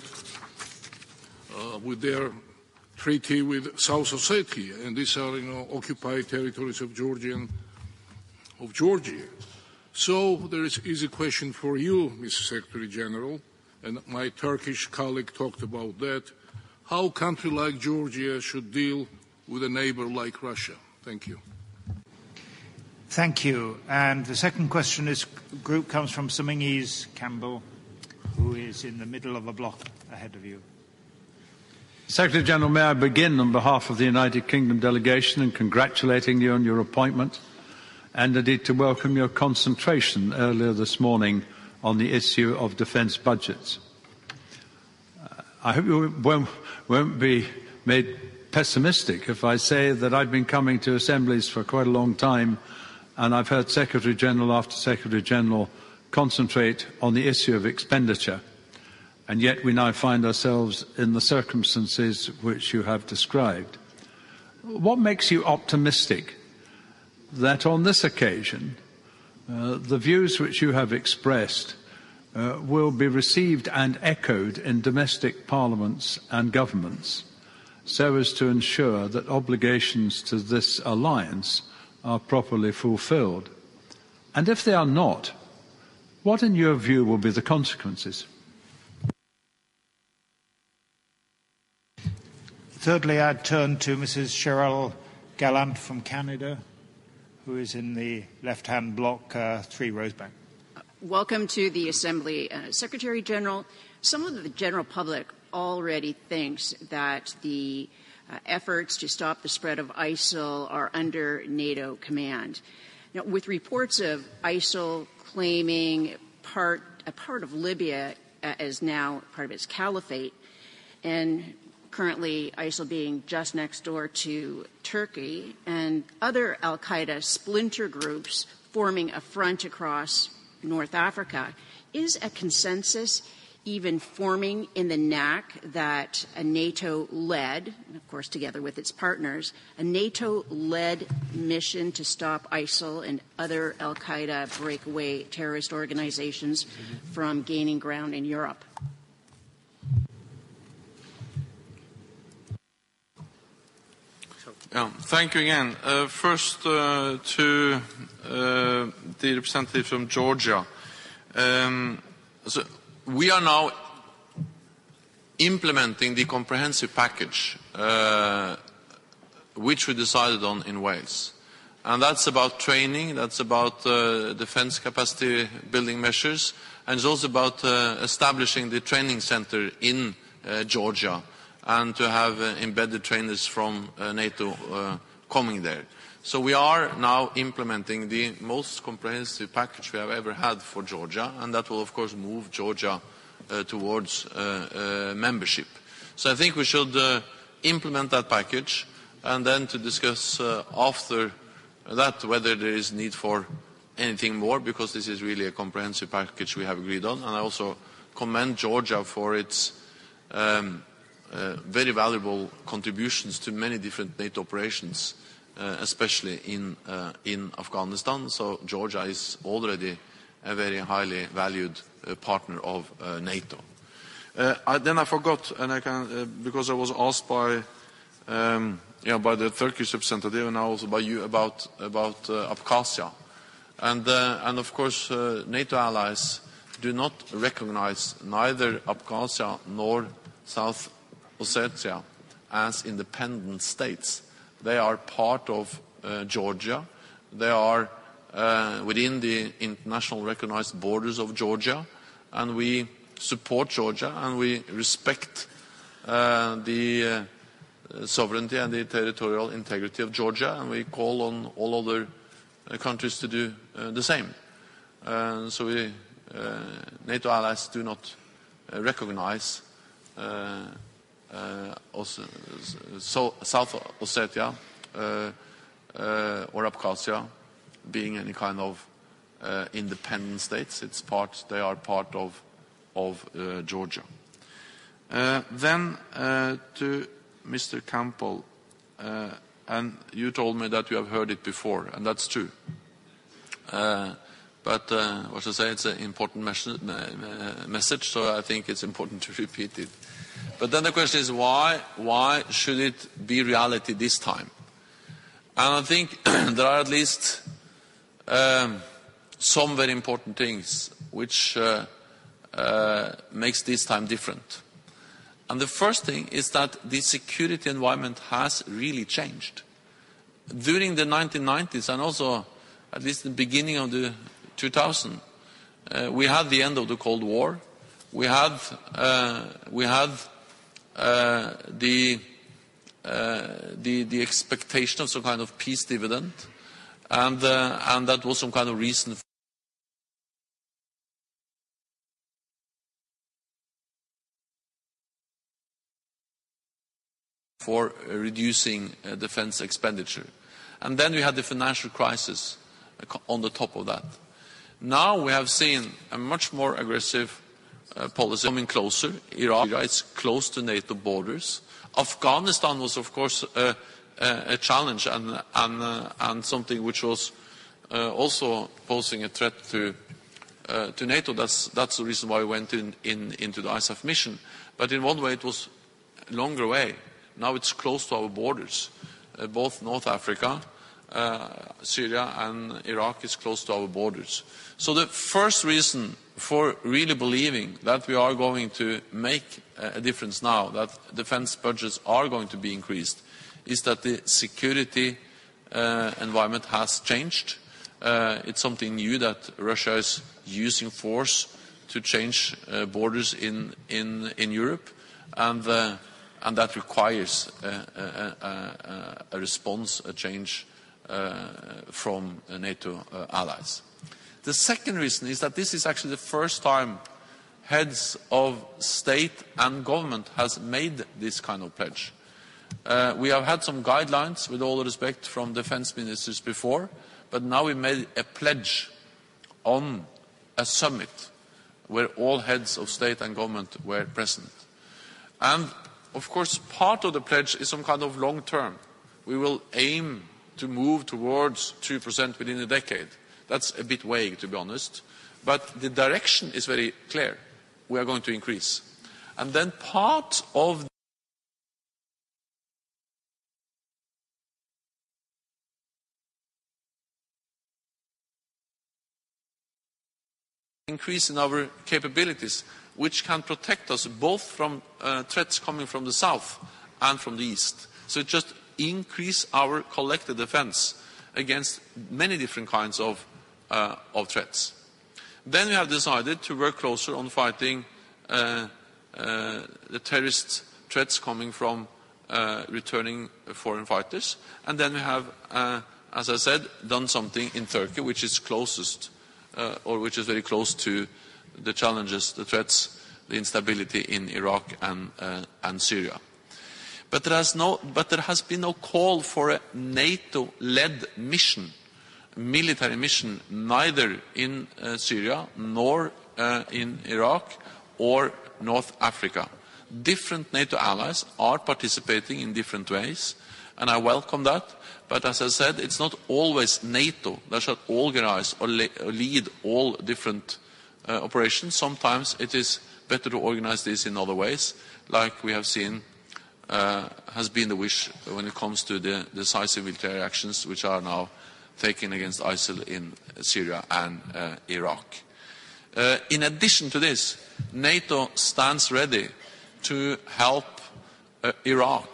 with their treaty with South Ossetia, and these are, occupied territories of Georgia. So there is an easy question for you, Mr. Secretary General, and my Turkish colleague talked about that. How a country like Georgia should deal with a neighbor like Russia? Thank you. Thank you. And the second question group comes from Semingis Campbell, who is in the middle of a block ahead of you. Secretary General, may I begin on behalf of the United Kingdom delegation in congratulating you on your appointment, and indeed to welcome your concentration earlier this morning on the issue of defence budgets. I hope you won't be made pessimistic if I say that I've been coming to assemblies for quite a long time, and I've heard Secretary General after Secretary General concentrate on the issue of expenditure, and yet we now find ourselves in the circumstances which you have described. What makes you optimistic that on this occasion, the views which you have expressed will be received and echoed in domestic parliaments and governments, so as to ensure that obligations to this alliance are properly fulfilled? And if they are not, what in your view will be the consequences? Thirdly, I'd turn to Mrs. Cheryl Gallant from Canada, who is in the left-hand block, 3 rows back. Welcome to the Assembly. Secretary General, some of the general public already thinks that the efforts to stop the spread of ISIL are under NATO command. Now, with reports of ISIL claiming a part of Libya as now part of its caliphate, and currently ISIL being just next door to Turkey, and other al-Qaeda splinter groups forming a front across North Africa, is a consensus even forming in the NAC that a NATO-led, of course together with its partners, a NATO-led mission to stop ISIL and other al-Qaeda breakaway terrorist organizations from gaining ground in Europe? Yeah, thank you again. First, to the representative from Georgia. So we are now implementing the comprehensive package which we decided on in Wales. And that's about training, that's about defense capacity building measures, and it's also about establishing the training center in Georgia, and to have embedded trainers from NATO coming there. So we are now implementing the most comprehensive package we have ever had for Georgia, and that will of course move Georgia towards membership. So I think we should implement that package, and then to discuss after that whether there is need for anything more, because this is really a comprehensive package we have agreed on. And I also commend Georgia for its very valuable contributions to many different NATO operations, especially in Afghanistan. So Georgia is already a very highly valued partner of NATO. Then I forgot, and I can because I was asked by the Turkish representative and also by you about Abkhazia, and of course NATO allies do not recognize neither Abkhazia nor South Ossetia as independent states. They are part of Georgia. They are within the international recognized borders of Georgia, and we support Georgia and we respect the sovereignty and the territorial integrity of Georgia, and we call on all other countries to do the same. So we, NATO allies do not recognize South Ossetia or Abkhazia being any kind of independent states. They are part of Georgia. Then to Mr. Campbell, and you told me that you have heard it before, and that's true. But what should I say? It's an important message, so I think it's important to repeat it. But then the question is why should it be reality this time? And I think there are at least some very important things which makes this time different. And the first thing is that the security environment has really changed. During the 1990s and also at least the beginning of the 2000s, we had the end of the Cold War. We had the expectation of some kind of peace dividend, and that was some kind of reason for reducing defense expenditure. And then we had the financial crisis on the top of that. Now we have seen a much more aggressive policy coming closer. Iraq is close to NATO borders. Afghanistan was, of course, a challenge and something which was also posing a threat to NATO. That's the reason why we went into the ISAF mission. But in one way it was a longer way. Now it's close to our borders. Both North Africa, Syria and Iraq is close to our borders. So the first reason for really believing that we are going to make a difference now, that defense budgets are going to be increased, is that the security environment has changed. It's something new that Russia is using force to change borders in Europe, and that requires a response, a change from NATO allies. The second reason is that this is actually the first time heads of state and government has made this kind of pledge. We have had some guidelines, with all respect, from defense ministers before, but now we made a pledge on a summit where all heads of state and government were present. And of course, part of the pledge is some kind of long term. We will aim to move towards 2% within a decade. That's a bit vague, to be honest. But the direction is very clear. We are going to increase. And then part of increase in our capabilities, which can protect us both from threats coming from the south and from the east. So it just increase our collective defense against many different kinds of threats. Then we have decided to work closer on fighting the terrorist threats coming from returning foreign fighters. And then we have, as I said, done something in Turkey, which is closest, or which is very close to the challenges, the threats, the instability in Iraq and Syria. But there has been no call for a NATO-led mission, military mission, neither in Syria nor in Iraq or North Africa. Different NATO allies are participating in different ways, and I welcome that. But as I said, it's not always NATO that should organize or lead all different operations. Sometimes it is better to organize this in other ways, like we have seen has been the wish when it comes to the decisive military actions which are now taken against ISIL in Syria and Iraq. In addition to this, NATO stands ready to help Iraq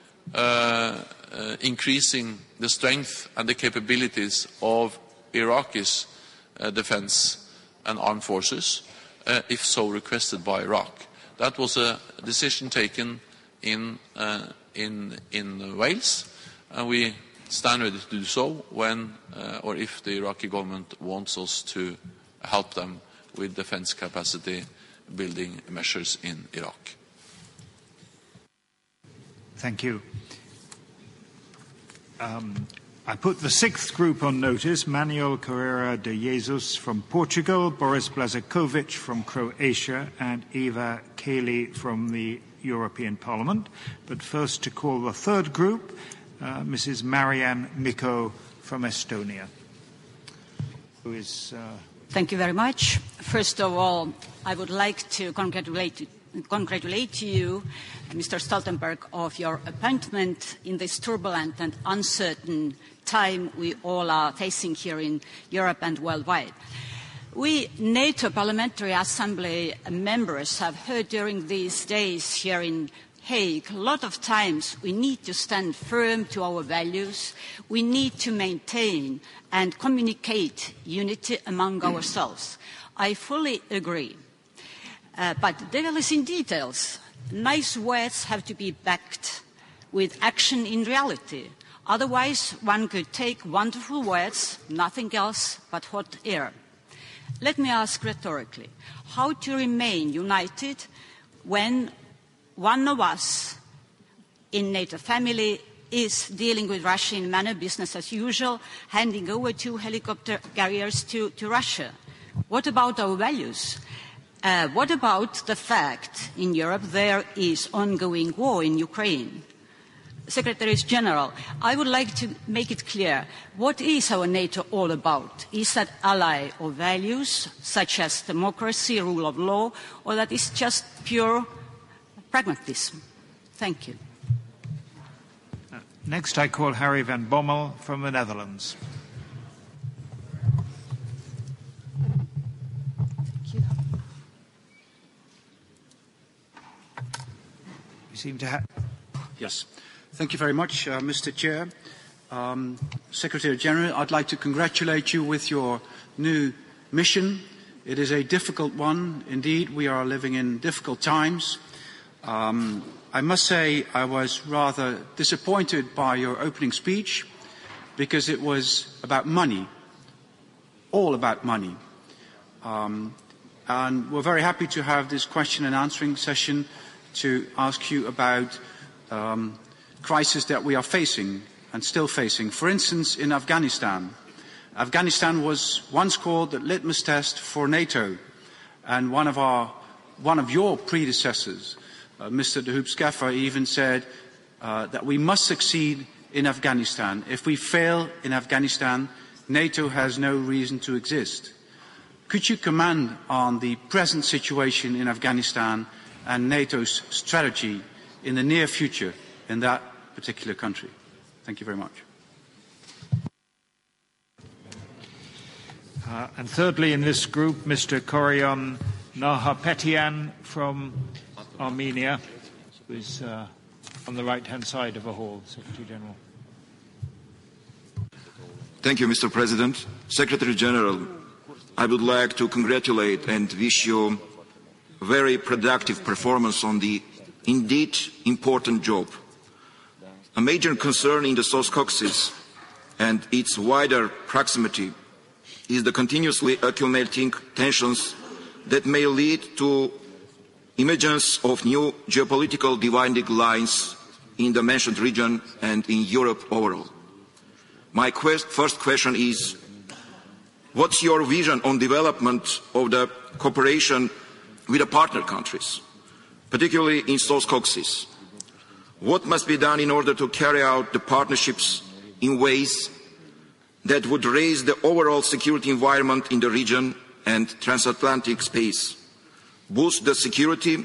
increasing the strength and the capabilities of Iraq's defense and armed forces, if so requested by Iraq. That was a decision taken in Wales, and we stand ready to do so when or if the Iraqi government wants us to help them with defense capacity building measures in Iraq. Thank you. I put the sixth group on notice: Manuel Correa de Jesus from Portugal, Boris Blažeković from Croatia, and Eva Kaili from the European Parliament. But first, to call the third group, Mrs. Marianne Mikko from Estonia, who is... Thank you very much. First of all, I would like to congratulate you, Mr. Stoltenberg, of your appointment in this turbulent and uncertain time we all are facing here in Europe and worldwide. We NATO Parliamentary Assembly members have heard during these days here in Hague a lot of times we need to stand firm to our values, we need to maintain and communicate unity among ourselves. I fully agree. But the devil is in details. Nice words have to be backed with action in reality. Otherwise, one could take wonderful words, nothing else but hot air. Let me ask rhetorically, how to remain united when one of us in NATO family is dealing with Russia in manner business as usual, handing over 2 helicopter carriers to Russia? What about our values? What about the fact in Europe there is ongoing war in Ukraine? Secretaries General, I would like to make it clear, what is our NATO all about? Is that ally of values, such as democracy, rule of law, or that is just pure pragmatism? Thank you. Next, I call Harry van Bommel from the Netherlands. You seem to have... Yes. Thank you very much, Mr. Chair. Secretary General, I'd like to congratulate you with your new mission. It is a difficult one. Indeed, we are living in difficult times. I must say I was rather disappointed by your opening speech because it was about money, all about money. And we're very happy to have this question and answering session to ask you about crisis that we are facing and still facing. For instance, in Afghanistan. Afghanistan was once called the litmus test for NATO, and one of your predecessors, Mr. de Hoop-Scheffer, even said that we must succeed in Afghanistan. If we fail in Afghanistan, NATO has no reason to exist. Could you comment on the present situation in Afghanistan and NATO's strategy in the near future in that particular country? Thank you very much. And thirdly in this group, Mr. Koryan Nahapetian from Armenia, who is on the right-hand side of the hall, Secretary General. Thank you, Mr. President. Secretary General, I would like to congratulate and wish you a very productive performance on the indeed important job. A major concern in the South Caucasus and its wider proximity is the continuously accumulating tensions that may lead to emergence of new geopolitical dividing lines in the mentioned region and in Europe overall. My first question is, what's your vision on development of the cooperation with the partner countries, particularly in South Caucasus? What must be done in order to carry out the partnerships in ways that would raise the overall security environment in the region and transatlantic space, boost the security,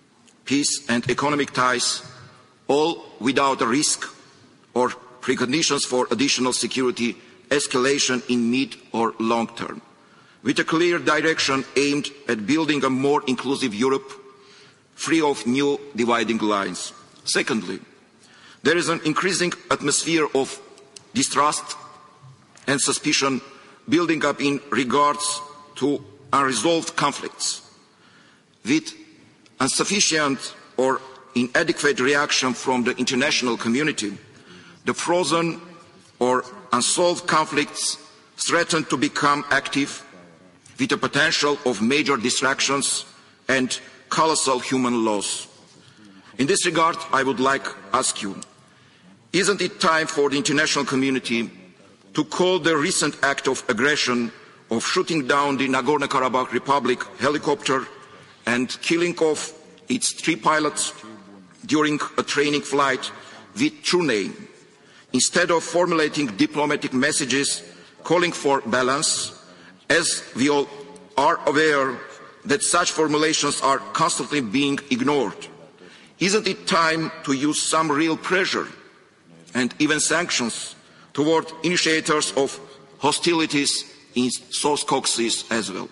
peace and economic ties, all without a risk or preconditions for additional security escalation in mid or long term, with a clear direction aimed at building a more inclusive Europe, free of new dividing lines. Secondly, there is an increasing atmosphere of distrust and suspicion building up in regards to unresolved conflicts, with insufficient or inadequate reaction from the international community. The frozen or unsolved conflicts threaten to become active with the potential of major distractions and colossal human loss. In this regard, I would like to ask you, isn't it time for the international community to call the recent act of aggression of shooting down the Nagorno-Karabakh Republic helicopter and killing of its 3 pilots during a training flight with true name, instead of formulating diplomatic messages calling for balance, as we all are aware that such formulations are constantly being ignored? Isn't it time to use some real pressure and even sanctions toward initiators of hostilities in South Caucasus as well?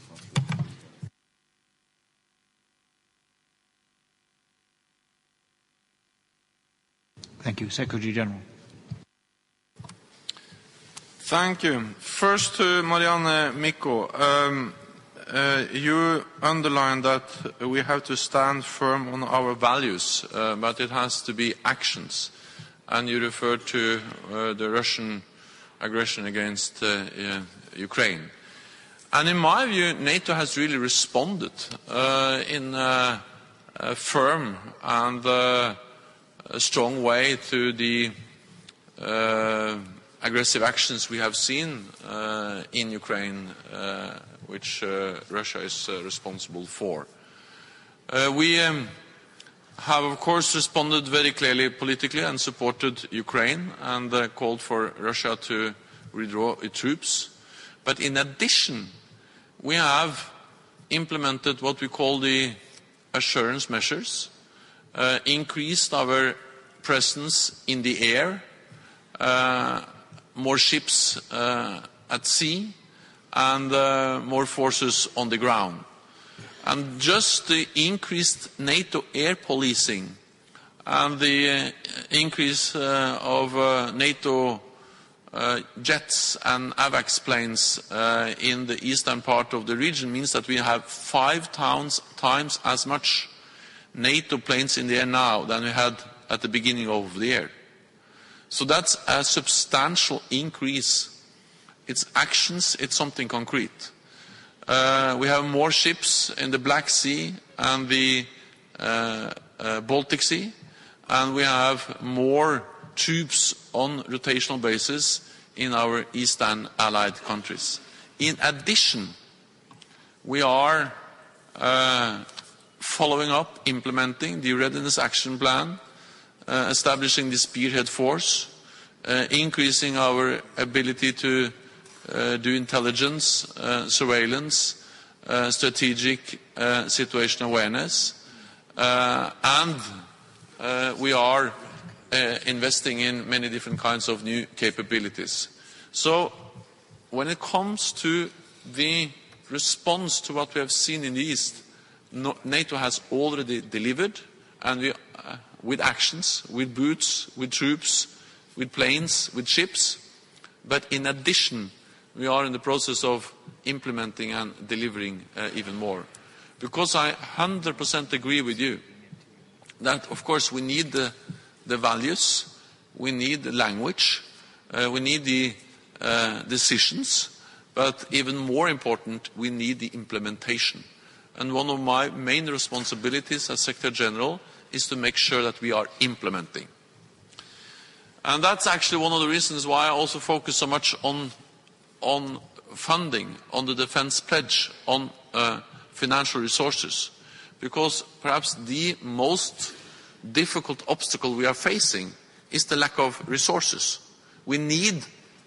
Thank you. Secretary General. Thank you. First to Marianne Mikko. You underlined that we have to stand firm on our values, but it has to be actions. And you referred to the Russian aggression against Ukraine. And in my view, NATO has really responded in a firm and a strong way to the aggressive actions we have seen in Ukraine, which Russia is responsible for. We have, of course, responded very clearly politically and supported Ukraine and called for Russia to withdraw its troops. But in addition, we have implemented what we call the assurance measures, increased our presence in the air, more ships at sea, and more forces on the ground. And just the increased NATO air policing and the increase of NATO jets and AVAX planes in the eastern part of the region means that we have 5 times as much NATO planes in the air now than we had at the beginning of the year. So that's a substantial increase. It's actions, it's something concrete. We have more ships in the Black Sea and the Baltic Sea, and we have more troops on rotational basis in our eastern allied countries. In addition, we are following up, implementing the Readiness Action Plan, establishing the Spearhead Force, increasing our ability to do intelligence, surveillance, strategic situation awareness, and we are investing in many different kinds of new capabilities. So when it comes to the response to what we have seen in the East, NATO has already delivered, and we, with actions, with boots, with troops, with planes, with ships, but in addition, we are in the process of implementing and delivering even more. Because I 100% agree with you that, of course, we need the values, we need the language, we need the decisions, but even more important, we need the implementation. And one of my main responsibilities as Secretary General is to make sure that we are implementing. And that's actually one of the reasons why I also focus so much on funding, on the defense pledge, on financial resources. Because perhaps the most difficult obstacle we are facing is the lack of resources. We need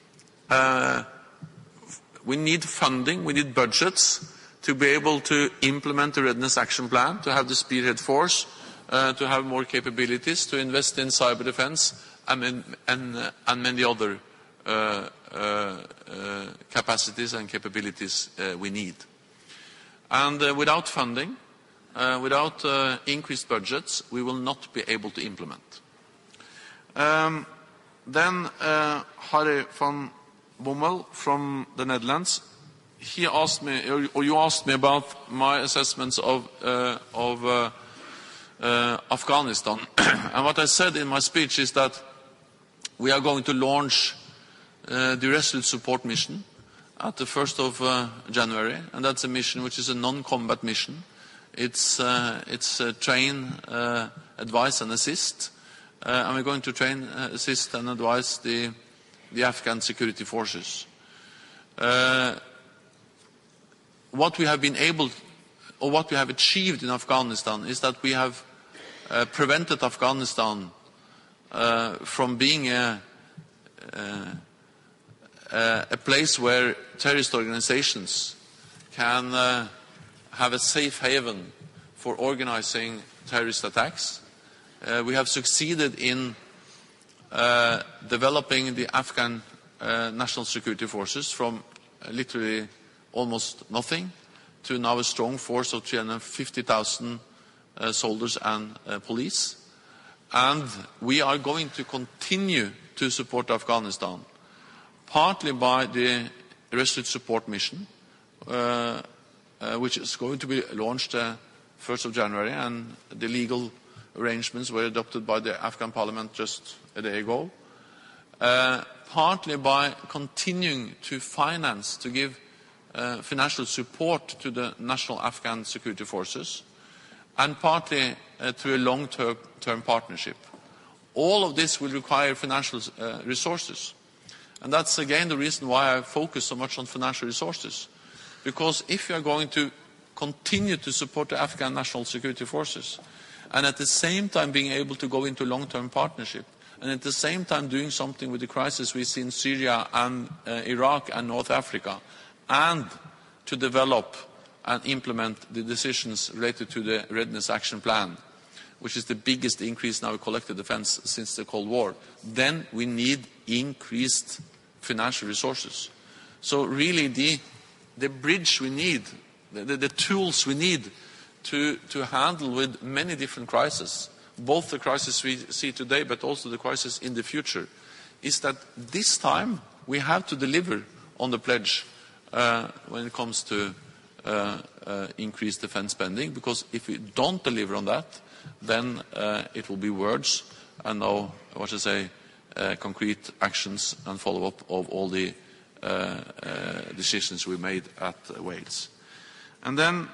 funding, we need budgets to be able to implement the Readiness Action Plan, to have the Spearhead Force, to have more capabilities, to invest in cyber defense, and many other capacities and capabilities we need. And without funding, without increased budgets, we will not be able to implement. Then Harry van Bommel from the Netherlands, he asked me, or you asked me about my assessments of Afghanistan. And what I said in my speech is that we are going to launch the Resolute Support Mission at the 1st of January, and that's a mission which is a non-combat mission. It's train, advise and assist, and we're going to train, assist and advise the Afghan security forces. What we have been able, or what we have achieved in Afghanistan is that we have prevented Afghanistan from being a place where terrorist organizations can have a safe haven for organizing terrorist attacks. We have succeeded in developing the Afghan national security forces from literally almost nothing to now a strong force of 350,000 soldiers and police. And we are going to continue to support Afghanistan, partly by the Resolute Support Mission, which is going to be launched 1st of January, and the legal arrangements were adopted by the Afghan parliament just a day ago, partly by continuing to finance, to give financial support to the national Afghan security forces, and partly through a long-term partnership. All of this will require financial resources. And that's again the reason why I focus so much on financial resources. Because if you are going to continue to support the Afghan national security forces, and at the same time being able to go into long-term partnership, and at the same time doing something with the crisis we see in Syria and Iraq and North Africa, and to develop and implement the decisions related to the Readiness Action Plan, which is the biggest increase in our collective defense since the Cold War, then we need increased financial resources. So really the bridge we need, the tools we need to handle with many different crises, both the crisis we see today but also the crisis in the future, is that this time we have to deliver on the pledge when it comes to increased defense spending, because if we don't deliver on that, then it will be words and no, concrete actions and follow-up of all the decisions we made at Wales. And then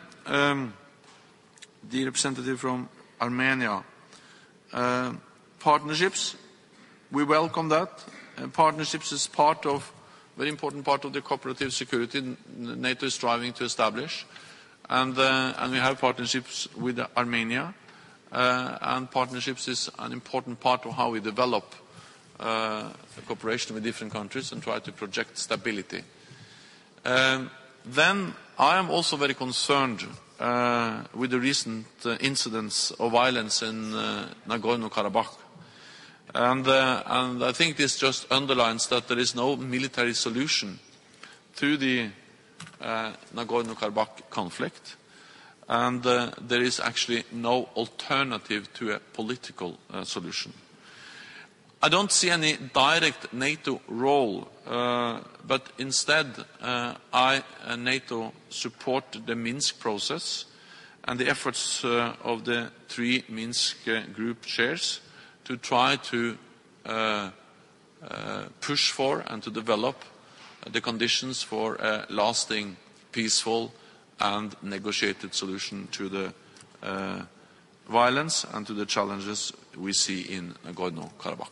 the representative from Armenia. Partnerships, we welcome that. Partnerships is very important part of the cooperative security NATO is striving to establish. And we have partnerships with Armenia. And partnerships is an important part of how we develop cooperation with different countries and try to project stability. Then I am also very concerned with the recent incidents of violence in Nagorno-Karabakh. And I think this just underlines that there is no military solution to the Nagorno-Karabakh conflict. And there is actually no alternative to a political solution. I don't see any direct NATO role, but instead NATO support the Minsk process and the efforts of the 3 Minsk group chairs to try to push for and to develop the conditions for a lasting, peaceful and negotiated solution to the violence and to the challenges we see in Nagorno-Karabakh.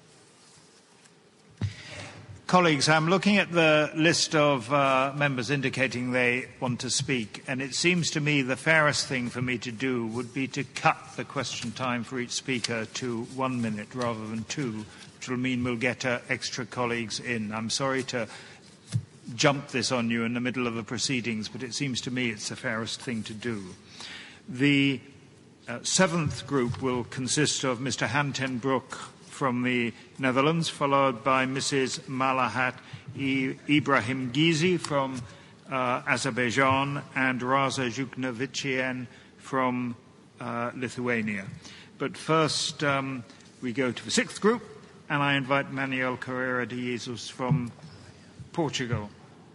Colleagues, I'm looking at the list of members indicating they want to speak, and it seems to me the fairest thing for me to do would be to cut the question time for each speaker to 1 minute rather than 2, which will mean we'll get extra colleagues in. I'm sorry to jump this on you in the middle of the proceedings, but it seems to me it's the fairest thing to do. The 7th group will consist of Mr. Han ten Broek from the Netherlands, followed by Mrs. Malahat Ibrahim Gizi from Azerbaijan and Raza Juknavician from Lithuania. But first we go to the 6th group, and I invite Manuel Carreira de Jesus from Portugal.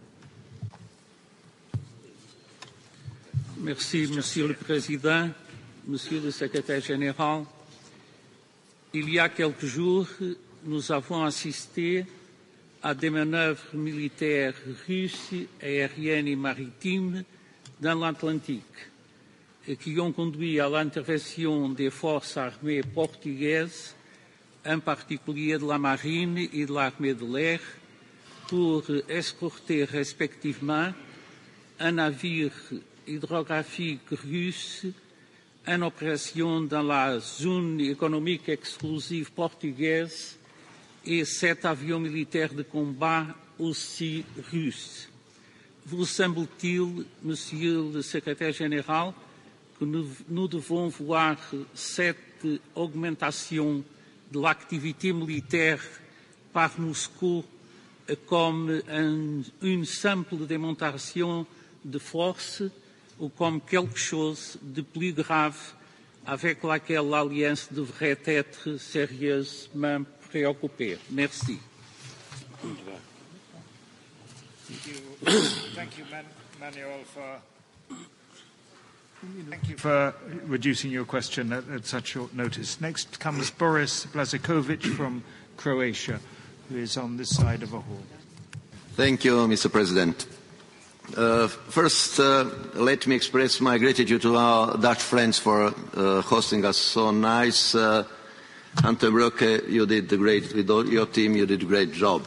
Merci, Monsieur le Président, Monsieur le Secrétaire Général. Il y a quelques jours, nous avons assisté à des manœuvres militaires russes, aériennes et maritimes dans l'Atlantique, qui ont conduit à l'intervention des forces armées portugaises, en particulier de la Marine et de l'armée de l'air, pour escorter respectivement un navire hydrographique russe en opération dans la zone économique exclusive portugaise et 7 avions militaires de combat aussi russes. Vous semble-t-il, Monsieur le Secrétaire Général, que nous devons voir cette augmentation de l'activité militaire par Moscou comme une simple démonstration de force ou comme quelque chose de plus grave avec laquelle l'Alliance devrait être sérieusement préoccupée. Merci. Thank you for reducing your question at such short notice. Next comes Boris Blažeković from Croatia, who is on this side of the hall. Thank you, Mr. President. First, let me express my gratitude to our Dutch friends for hosting us so nice. Han ten Broek, you did great, with your team, you did a great job.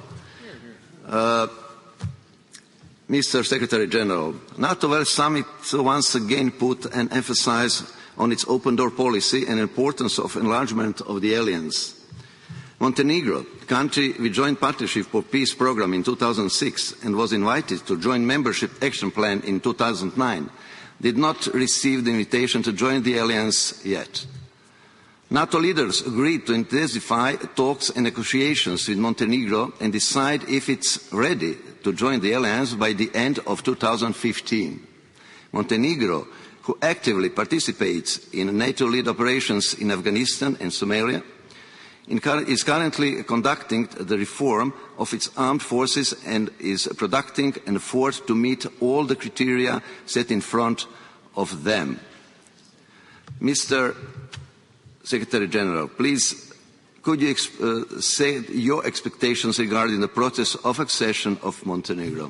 Mr. Secretary General, NATO Wales Summit once again put an emphasis on its open door policy and importance of enlargement of the alliance. Montenegro, the country we joined Partnership for Peace program in 2006 and was invited to join Membership Action Plan in 2009, did not receive the invitation to join the alliance yet. NATO leaders agreed to intensify talks and negotiations with Montenegro and decide if it's ready to join the alliance by the end of 2015. Montenegro, who actively participates in NATO-led operations in Afghanistan and Somalia, is currently conducting the reform of its armed forces and is conducting an effort to meet all the criteria set in front of them. Mr. Secretary General, please, could you say your expectations regarding the process of accession of Montenegro?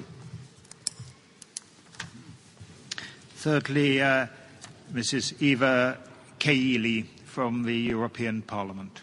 Thirdly, Mrs. Eva Kaili from the European Parliament.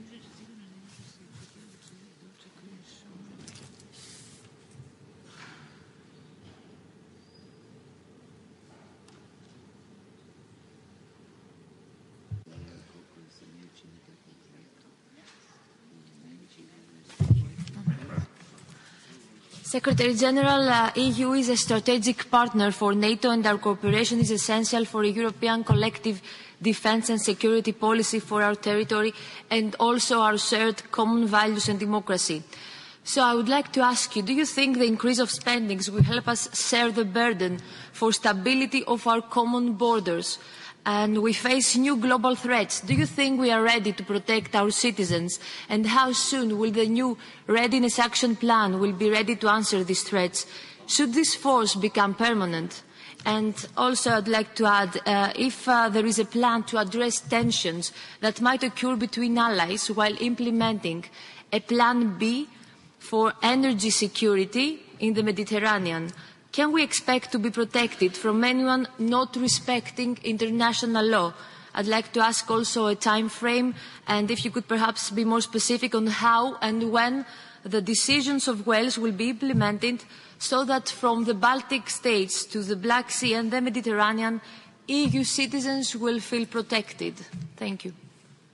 Secretary General, EU is a strategic partner for NATO and our cooperation is essential for a European collective defence and security policy for our territory and also our shared common values and democracy. So I would like to ask you, do you think the increase of spendings will help us share the burden for stability of our common borders? And we face new global threats. Do you think we are ready to protect our citizens? And how soon will the new Readiness Action Plan will be ready to answer these threats? Should this force become permanent? And also I'd like to add, if there is a plan to address tensions that might occur between allies while implementing a Plan B for energy security in the Mediterranean, can we expect to be protected from anyone not respecting international law? I'd like to ask also a time frame and if you could perhaps be more specific on how and when the decisions of Wales will be implemented so that from the Baltic states to the Black Sea and the Mediterranean, EU citizens will feel protected. Thank you.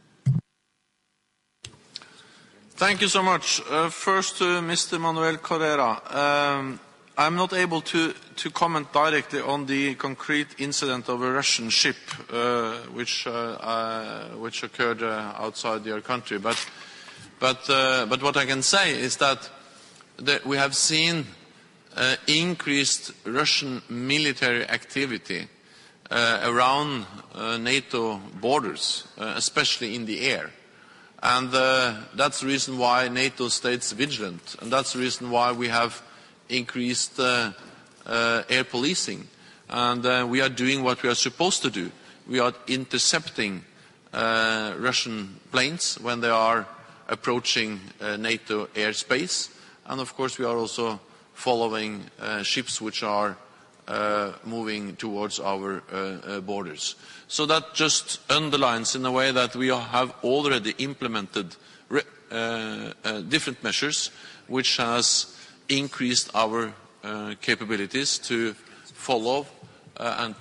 Thank you so much. First to Mr. Manuel Correa. I'm not able to comment directly on the concrete incident of a Russian ship which occurred outside your country. But what I can say is that we have seen increased Russian military activity around NATO borders, especially in the air. And that's the reason why NATO stays vigilant. And that's the reason why we have increased air policing. And we are doing what we are supposed to do. We are intercepting Russian planes when they are approaching NATO airspace. And of course we are also following ships which are moving towards our borders. So that just underlines in a way that we have already implemented different measures which has increased our capabilities to follow and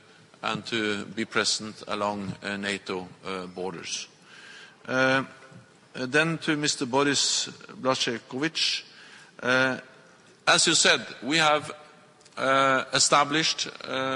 to be present along NATO borders. Then to Mr. Boris Blažeković. As you said, we have established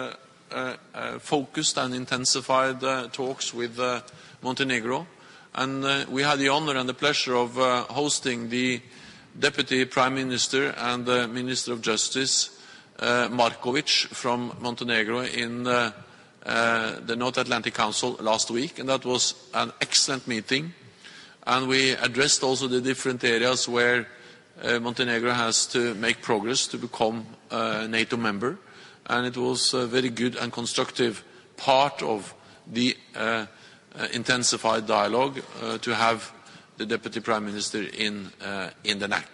focused and intensified talks with Montenegro, and we had the honor and the pleasure of hosting the Deputy Prime Minister and the Minister of Justice, Markovic, from Montenegro in the North Atlantic Council last week, and that was an excellent meeting. And we addressed also the different areas where Montenegro has to make progress to become a NATO member, and it was a very good and constructive part of the intensified dialogue to have the Deputy Prime Minister in the NAC.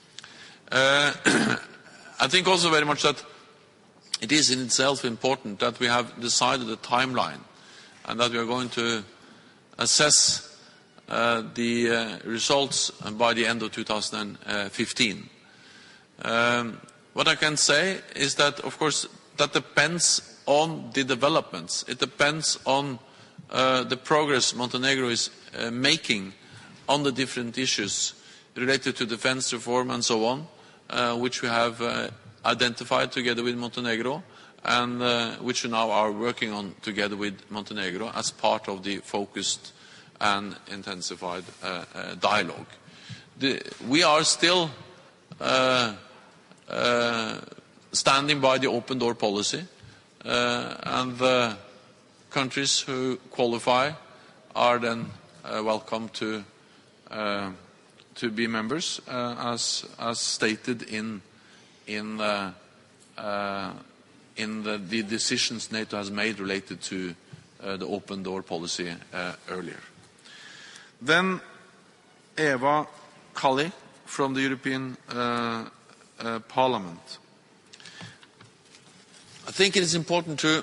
I think also very much that it is in itself important that we have decided a timeline and that we are going to assess the results by the end of 2015. What I can say is that, of course, that depends on the developments. It depends on the progress Montenegro is making on the different issues related to defense reform and so on, which we have identified together with Montenegro and which we now are working on together with Montenegro as part of the focused and intensified dialogue. We are still standing by the open door policy, and the countries who qualify are then welcome to be members, as stated in the decisions NATO has made related to the open door policy earlier. Then Eva Kaili from the European Parliament. I think it is important to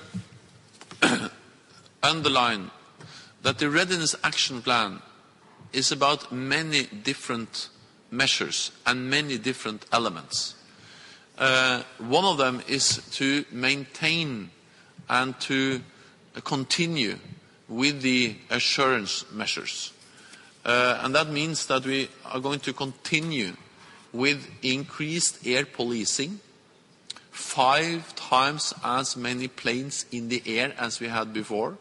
underline that the Readiness Action Plan is about many different measures and many different elements. One of them is to maintain and to continue with the assurance measures. And that means that we are going to continue with increased air policing, 5 times as many planes in the air as we had before,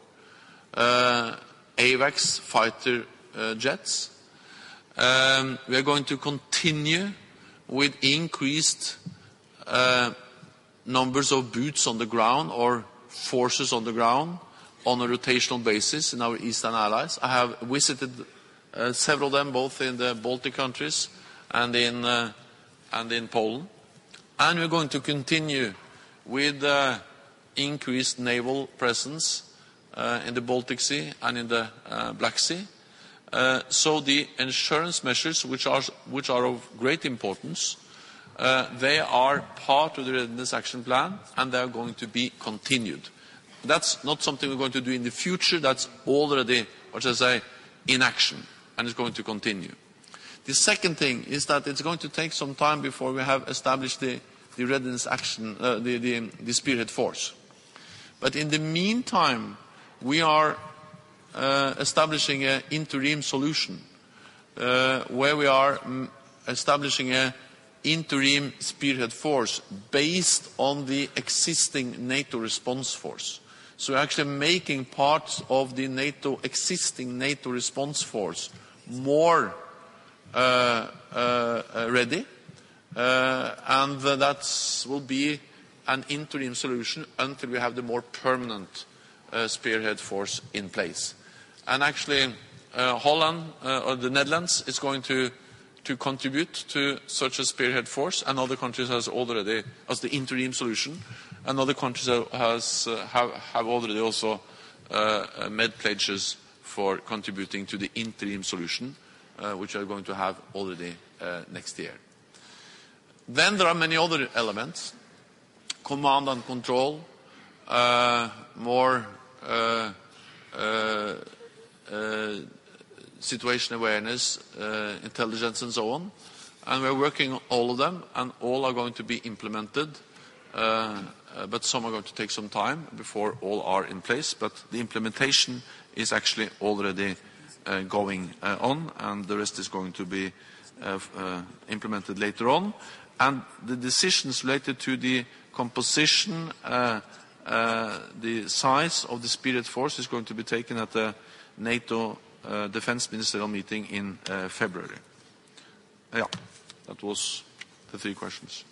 AWACS fighter jets. We are going to continue with increased numbers of boots on the ground or forces on the ground on a rotational basis in our eastern allies. I have visited several of them, both in the Baltic countries and in Poland. And we're going to continue with increased naval presence in the Baltic Sea and in the Black Sea. So the insurance measures, which are of great importance, they are part of the Readiness Action Plan, and they are going to be continued. That's not something we're going to do in the future. That's already, what should I say, in action, and it's going to continue. The second thing is that it's going to take some time before we have established the Readiness Action, the Spearhead Force. But in the meantime, we are establishing an interim solution where we are establishing an interim Spearhead Force based on the existing NATO response force. So we're actually making parts of the existing NATO response force more ready, and that will be an interim solution until we have the more permanent Spearhead Force in place. And actually Holland or the Netherlands is going to contribute to such a Spearhead Force, and other countries has already as the interim solution, and other countries have already also made pledges for contributing to the interim solution, which are going to have already next year. Then there are many other elements: command and control, more situation awareness, intelligence, and so on. And we're working on all of them, and all are going to be implemented. But some are going to take some time before all are in place. But the implementation is actually already going on, and the rest is going to be implemented later on. And the decisions related to the composition, the size of the Spearhead Force is going to be taken at the NATO Defense Ministerial meeting in February. Yeah, that was the 3 questions.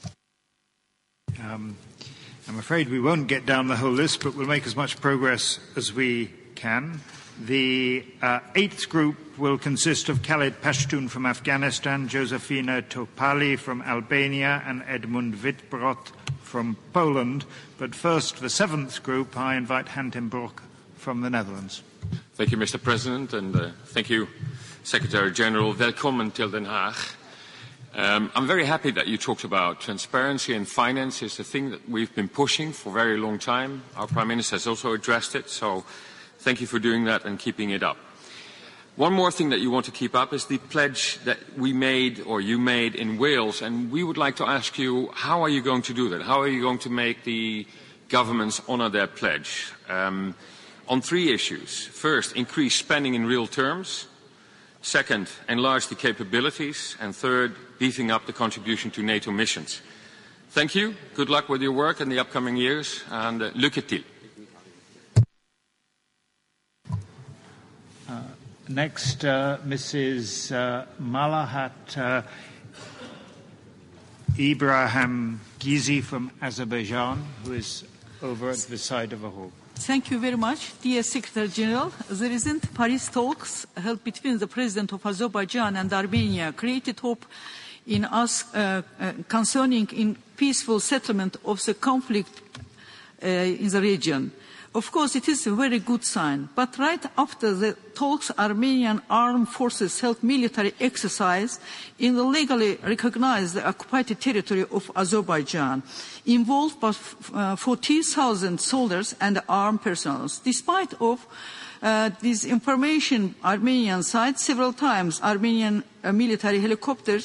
I'm afraid we won't get down the whole list, but we'll make as much progress as we can. The 8th group will consist of Khaled Pashtun from Afghanistan, Josefina Topali from Albania, and Edmund Wittbrot from Poland. But first, the 7th group, I invite Han ten Broek from the Netherlands. Thank you, Mr. President, and thank you, Secretary General. Welcome till Den Haag. I'm very happy that you talked about transparency, and finance is a thing that we've been pushing for a very long time. Our Prime Minister has also addressed it, so thank you for doing that and keeping it up. One more thing that you want to keep up is the pledge that we made, or you made, in Wales, and we would like to ask you, how are you going to do that? How are you going to make the governments honour their pledge? on 3 issues. First, increase spending in real terms. Second, enlarge the capabilities. And third, beefing up the contribution to NATO missions. Thank you. Good luck with your work in the upcoming years. And lycka till. Next, Mrs. Malahat Ibrahim Gizi from Azerbaijan, who is over at the side of the hall. Thank you very much. Dear Secretary General, the recent Paris talks held between the President of Azerbaijan and Armenia created hope in us concerning in peaceful settlement of the conflict in the region. Of course, it is a very good sign. But right after the talks, Armenian armed forces held military exercise in the legally recognized occupied territory of Azerbaijan, involved about 40,000 soldiers and armed personnel. Despite of this information, Armenian side several times Armenian military helicopters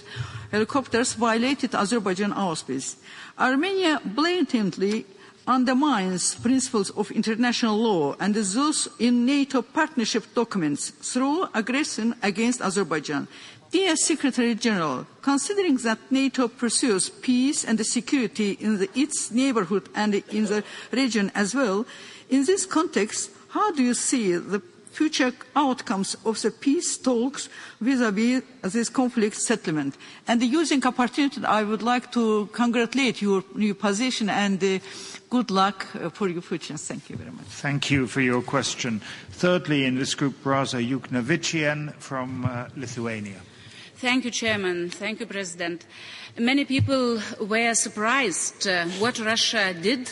violated Azerbaijan airspace. Armenia blatantly undermines principles of international law and those in NATO partnership documents through aggression against Azerbaijan. Dear Secretary General, considering that NATO pursues peace and security in its neighborhood and in the region as well, in this context, how do you see the future outcomes of the peace talks vis-à-vis this conflict settlement? And using opportunity, I would like to congratulate your new position and good luck for your future. Thank you very much. Thank you for your question. Thirdly, in this group, Braza Yuknavician from Lithuania. Thank you, Chairman. Thank you, President. Many people were surprised what Russia did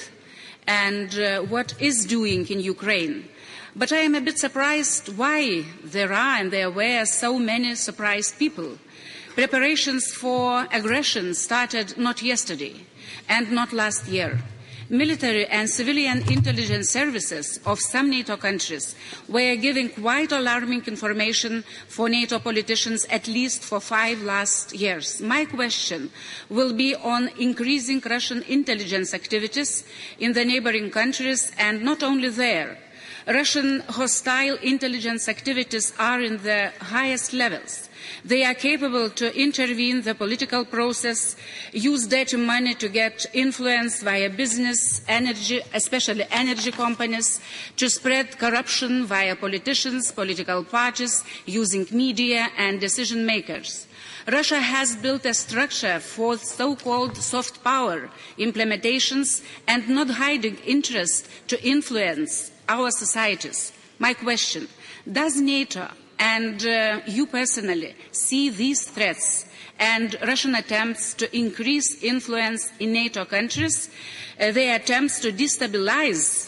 and what is doing in Ukraine. But I am a bit surprised why there were so many surprised people. Preparations for aggression started not yesterday and not last year. Military and civilian intelligence services of some NATO countries were giving quite alarming information for NATO politicians at least for 5 last years. My question will be on increasing Russian intelligence activities in the neighboring countries, and not only there. Russian hostile intelligence activities are in the highest levels. They are capable to intervene in the political process, use dirty money to get influence via business, energy, especially energy companies, to spread corruption via politicians, political parties, using media and decision makers. Russia has built a structure for so-called soft power implementations and not hiding interest to influence our societies. My question, does NATO and you personally see these threats and Russian attempts to increase influence in NATO countries, their attempts to destabilize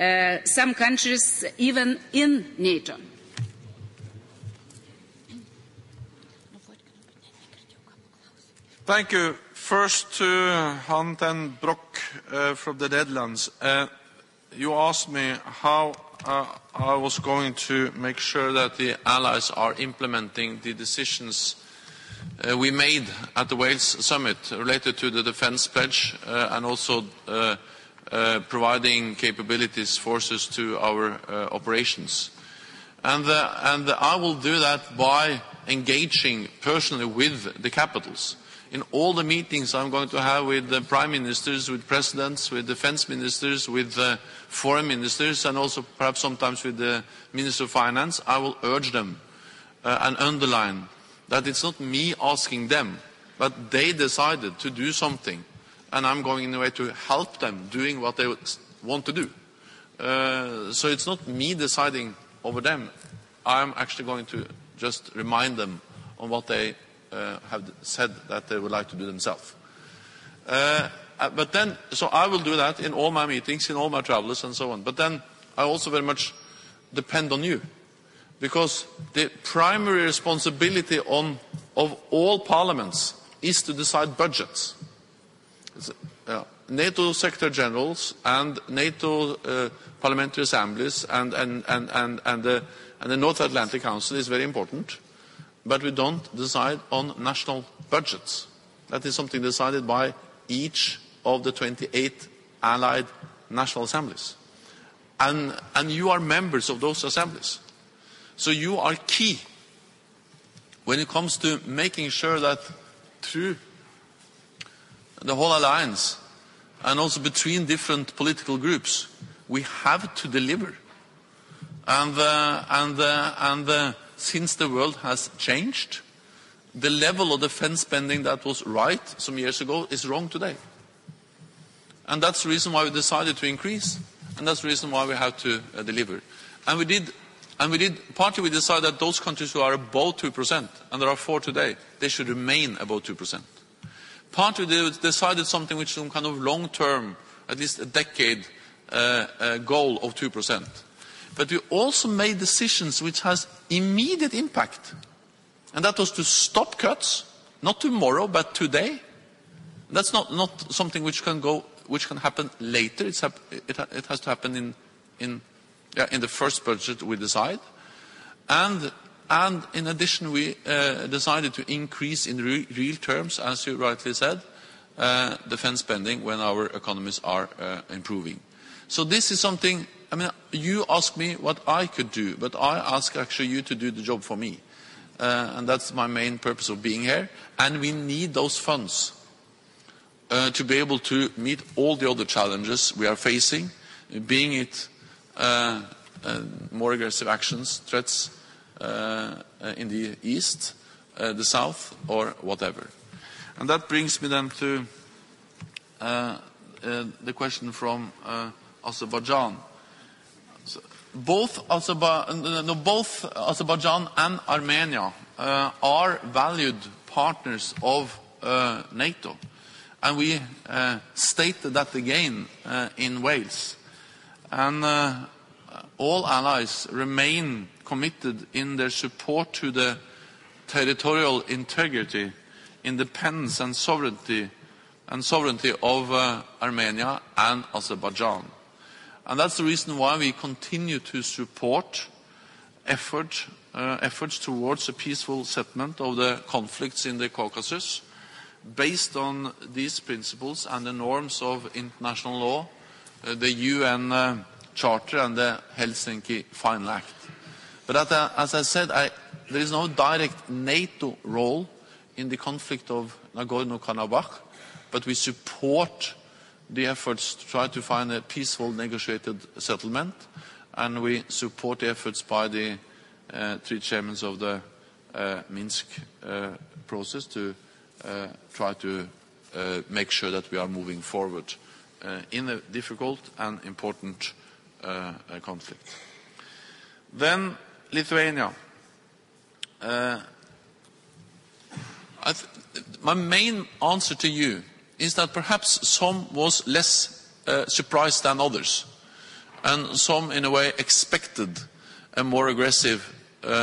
some countries even in NATO? Thank you. First to Han ten Broek from the Netherlands. You asked me how I was going to make sure that the allies are implementing the decisions we made at the Wales summit related to the defence pledge and also providing capabilities, forces to our operations. And I will do that by engaging personally with the capitals. In all the meetings I'm going to have with the prime ministers, with presidents, with defense ministers, with foreign ministers, and also perhaps sometimes with the Minister of Finance, I will urge them and underline that it's not me asking them, but they decided to do something, and I'm going in a way to help them doing what they want to do. So it's not me deciding over them. I'm actually going to just remind them on what they have said that they would like to do themselves. But then, so I will do that in all my meetings, in all my travels and so on. But then I also very much depend on you. Because the primary responsibility of all parliaments is to decide budgets. NATO Secretary Generals and NATO parliamentary assemblies and the North Atlantic Council is very important. But we don't decide on national budgets. That is something decided by each of the 28 allied national assemblies. And you are members of those assemblies. So you are key when it comes to making sure that through the whole alliance and also between different political groups, we have to deliver. And since the world has changed, the level of defense spending that was right some years ago is wrong today. And that's the reason why we decided to increase, and that's the reason why we have to deliver. And we did, partly we decided that those countries who are above 2%, and there are 4 today, they should remain above 2%. Partly they decided something which is some kind of long-term, at least a decade, goal of 2%. But we also made decisions which has immediate impact. And that was to stop cuts, not tomorrow, but today. That's not something which can happen later. It has to happen in the first budget we decide. And in addition, we decided to increase in real terms, as you rightly said, defense spending when our economies are improving. So this is something, I mean, you ask me what I could do, but I ask actually you to do the job for me. And that's my main purpose of being here. And we need those funds to be able to meet all the other challenges we are facing, being it more aggressive actions, threats in the east, the south, or whatever. And that brings me then to the question from Azerbaijan. So both Azerbaijan and Armenia are valued partners of NATO. And we stated that again in Wales. And all allies remain committed in their support to the territorial integrity, independence and sovereignty of Armenia and Azerbaijan. And that's the reason why we continue to support efforts towards a peaceful settlement of the conflicts in the Caucasus, based on these principles and the norms of international law, the UN Charter and the Helsinki Final Act. But as I said, there is no direct NATO role in the conflict of Nagorno-Karabakh, but we support the efforts to try to find a peaceful negotiated settlement, and we support the efforts by the 3 chairmen of the Minsk process to try to make sure that we are moving forward in a difficult and important conflict. Then Lithuania. My main answer to you is that perhaps some was less surprised than others, and some in a way expected a more aggressive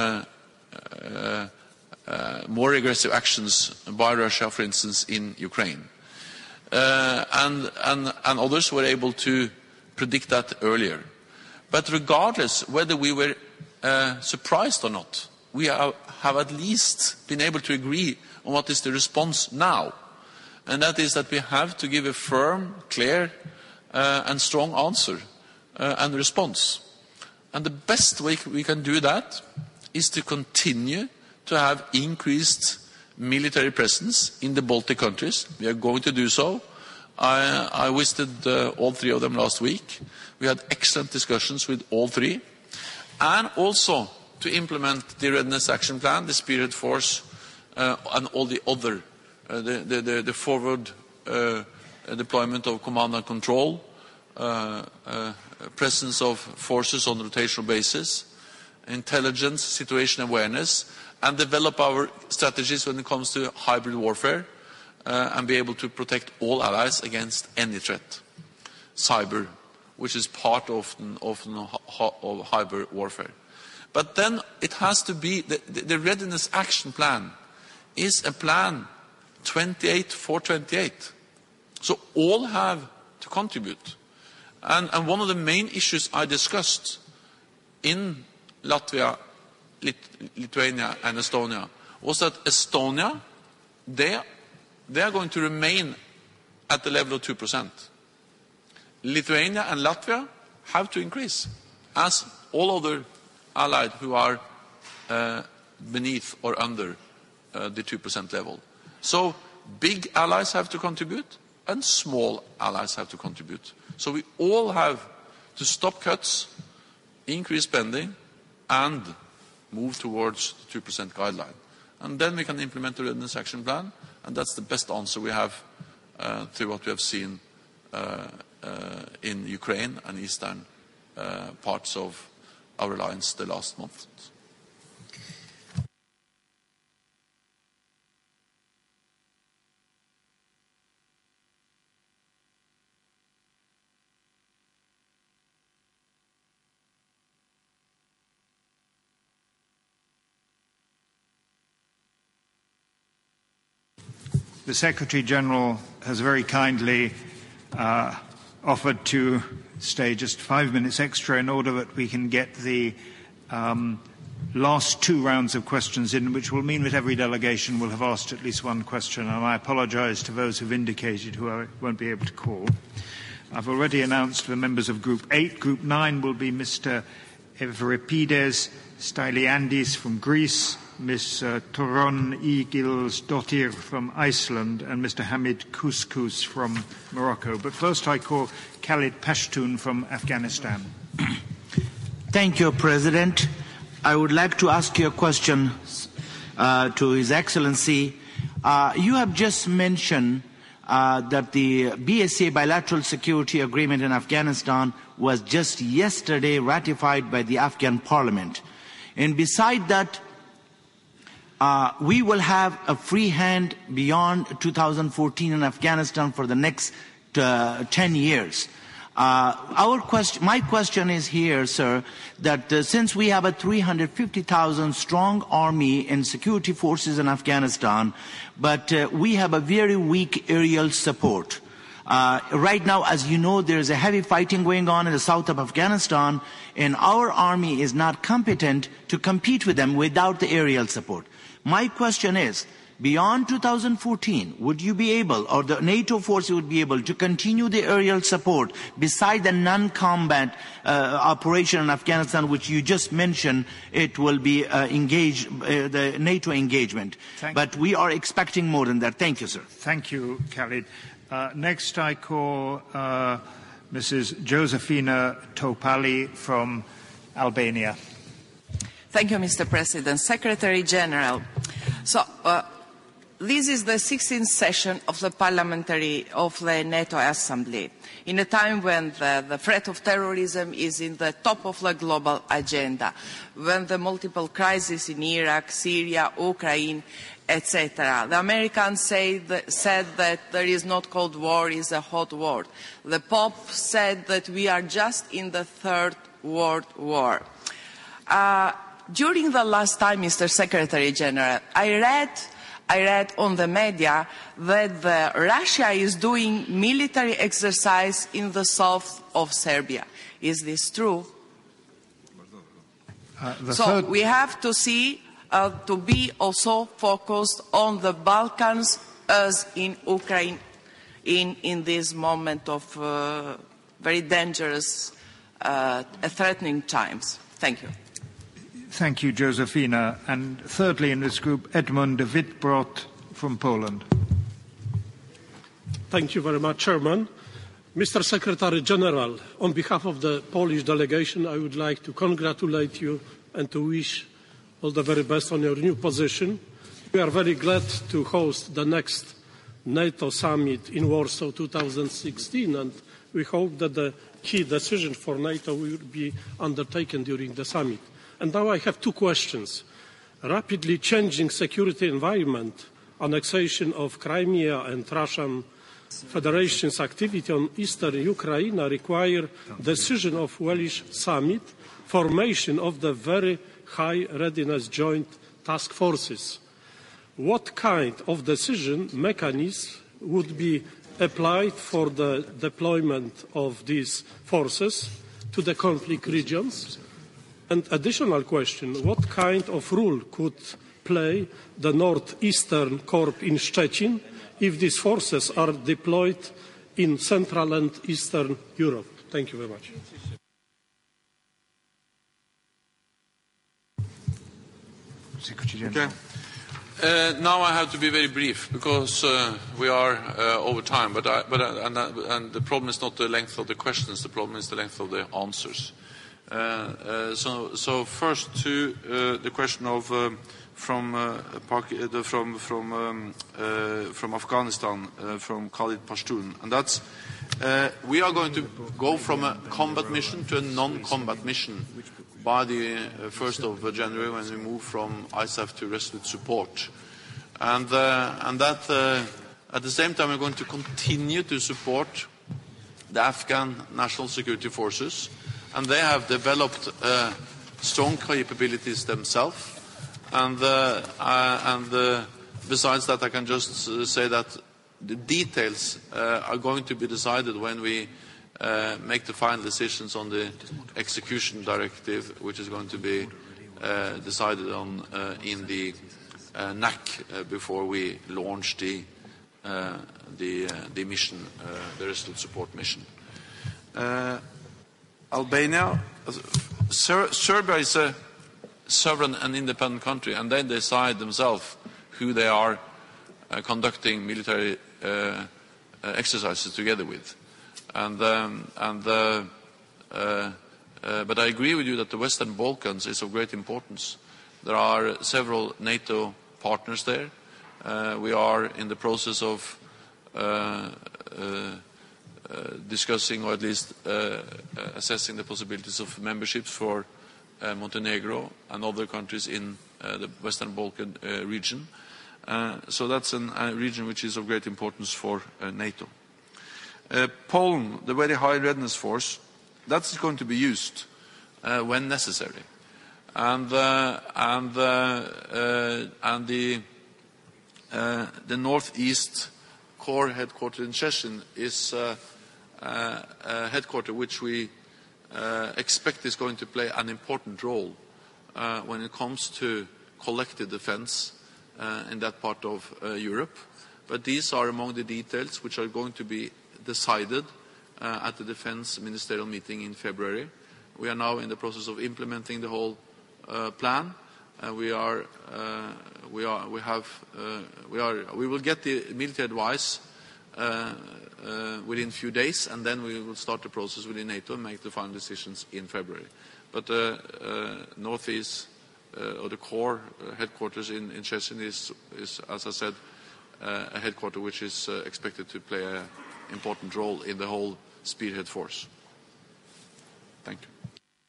actions by Russia, for instance, in Ukraine. And others were able to predict that earlier. But regardless whether we were surprised or not, we have at least been able to agree on what is the response now. And that is that we have to give a firm, clear and strong answer and response. And the best way we can do that is to continue to have increased military presence in the Baltic countries. We are going to do so. I visited all 3 of them last week. We had excellent discussions with all 3. And also to implement the Readiness Action Plan, the Spirit Force, and all the other, the forward deployment of command and control, presence of forces on rotational basis, intelligence, situation awareness, and develop our strategies when it comes to hybrid warfare, and be able to protect all allies against any threat. Cyber, which is part of hybrid warfare. But then it has to be, the Readiness Action Plan is a plan 28 for 28. So all have to contribute. And one of the main issues I discussed in Latvia, Lithuania and Estonia was that Estonia, they are going to remain at the level of 2%. Lithuania and Latvia have to increase, as all other allies who are beneath or under the 2% level. So big allies have to contribute and small allies have to contribute. So we all have to stop cuts, increase spending and move towards the 2% guideline. And then we can implement the Readiness Action Plan, and that's the best answer we have to what we have seen in Ukraine and eastern parts of our alliance the last month. The Secretary-General has very kindly offered to stay just 5 minutes extra in order that we can get the last 2 rounds of questions in, which will mean that every delegation will have asked at least one question, and I apologise to those who've indicated who I won't be able to call. I've already announced the members of Group 8. Group 9 will be Mr. Euripides Styliandis from Greece, Ms. Toron Igils-Dottir from Iceland and Mr. Hamid Couscous from Morocco. But first I call Khalid Pashtun from Afghanistan. Thank you, President. I would like to ask you a question to His Excellency. You have just mentioned that the BSA bilateral security agreement in Afghanistan was just yesterday ratified by the Afghan parliament. And beside that, we will have a free hand beyond 2014 in Afghanistan for the next 10 years. My question is here, sir, that since we have a 350,000 strong army and security forces in Afghanistan, but we have a very weak aerial support. Right now, as you know, there is a heavy fighting going on in the south of Afghanistan, and our army is not competent to compete with them without the aerial support. My question is, beyond 2014, would you be able, or the NATO forces would be able, to continue the aerial support beside the non-combat operation in Afghanistan, which you just mentioned, it will be the NATO engagement. But we are expecting more than that. Thank you, sir. Thank you, Khalid. Next I call Mrs. Josefina Topali from Albania. Thank you, Mr. President. Secretary General, this is the 16th session of the NATO Assembly, in a time when the threat of terrorism is in the top of the global agenda, when the multiple crises in Iraq, Syria, Ukraine, etc. The Americans said that there is not cold war, it's a hot war. The Pope said that we are just in the Third World War. During the last time, Mr. Secretary General, I read on the media that Russia is doing military exercise in the south of Serbia. Is this true? So we have to see to be also focused on the Balkans as in Ukraine in this moment of very dangerous, threatening times. Thank you. Thank you, Josefina. And thirdly in this group, Edmund de Witbrot from Poland. Thank you very much, Chairman. Mr. Secretary General, on behalf of the Polish delegation, I would like to congratulate you and to wish all the very best on your new position. We are very glad to host the next NATO summit in Warsaw 2016, and we hope that the key decision for NATO will be undertaken during the summit. And now I have 2 questions. Rapidly changing security environment, annexation of Crimea and Russian Federation's activity on eastern Ukraine require decision of Welsh summit, formation of the very high readiness joint task forces. What kind of decision mechanism would be applied for the deployment of these forces to the conflict regions? And additional question, what kind of role could play the Northeastern Corps in Szczecin if these forces are deployed in Central and Eastern Europe? Thank you very much. Secretary General. Okay. Now I have to be very brief because we are over time. And the problem is not the length of the questions. The problem is the length of the answers. So first to the question of from Afghanistan, from Khalid Pashtun, and that's we are going to go from a combat mission to a non-combat mission by the 1st of January, when we move from ISAF to resolute support, and that at the same time we're going to continue to support the Afghan National Security Forces, and they have developed strong capabilities themselves. And besides that, I can just say that the details are going to be decided when we make the final decisions on the execution directive, which is going to be decided on in the NAC before we launch the mission, the resolute support mission. Albania, Serbia is a sovereign and independent country, and they decide themselves who they are conducting military exercises together with. But I agree with you that the Western Balkans is of great importance. There are several NATO partners there. We are in the process of discussing, or at least assessing, the possibilities of memberships for Montenegro and other countries in the Western Balkan region. So that's a region which is of great importance for NATO. Poland, the very high readiness force, that's going to be used when necessary. And the Northeast Corps headquarters in Szczecin is a headquarters which we expect is going to play an important role when it comes to collective defense in that part of Europe. But these are among the details which are going to be decided at the Defense Ministerial meeting in February. We are now in the process of implementing the whole plan. We will get the military advice within a few days, and then we will start the process within NATO and make the final decisions in February. But Northeast, or the core headquarters in Szczecin is, as I said, a headquarters which is expected to play an important role in the whole spearhead force. Thank you.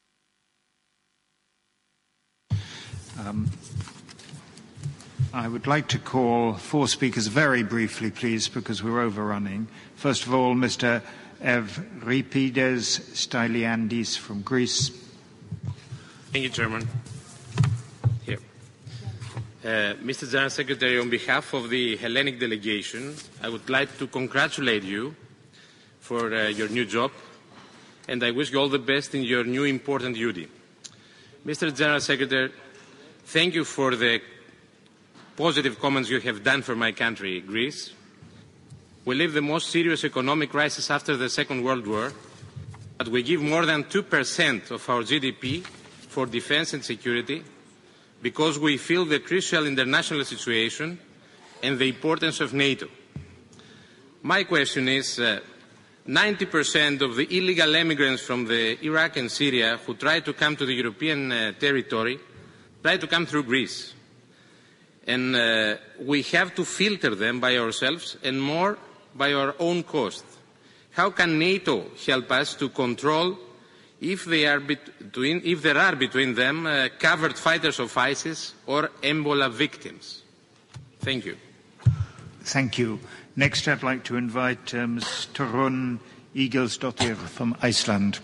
I would like to call 4 speakers very briefly, please, because we're overrunning. First of all, Mr. Euripides Styliandis from Greece. Thank you, Chairman. Here. Mr. General Secretary, on behalf of the Hellenic delegation, I would like to congratulate you for your new job, and I wish you all the best in your new important duty. Mr. General Secretary, thank you for the positive comments you have done for my country, Greece. We live the most serious economic crisis after the Second World War, but we give more than 2% of our GDP for defense and security because we feel the crucial international situation and the importance of NATO. My question is, 90% of the illegal immigrants from the Iraq and Syria who try to come to the European territory try to come through Greece. And we have to filter them by ourselves and more by our own cost. How can NATO help us to control if there are between them covered fighters of ISIS or Ebola victims? Thank you. Thank you. Next, I'd like to invite Ms. Torun Egilsdottir from Iceland.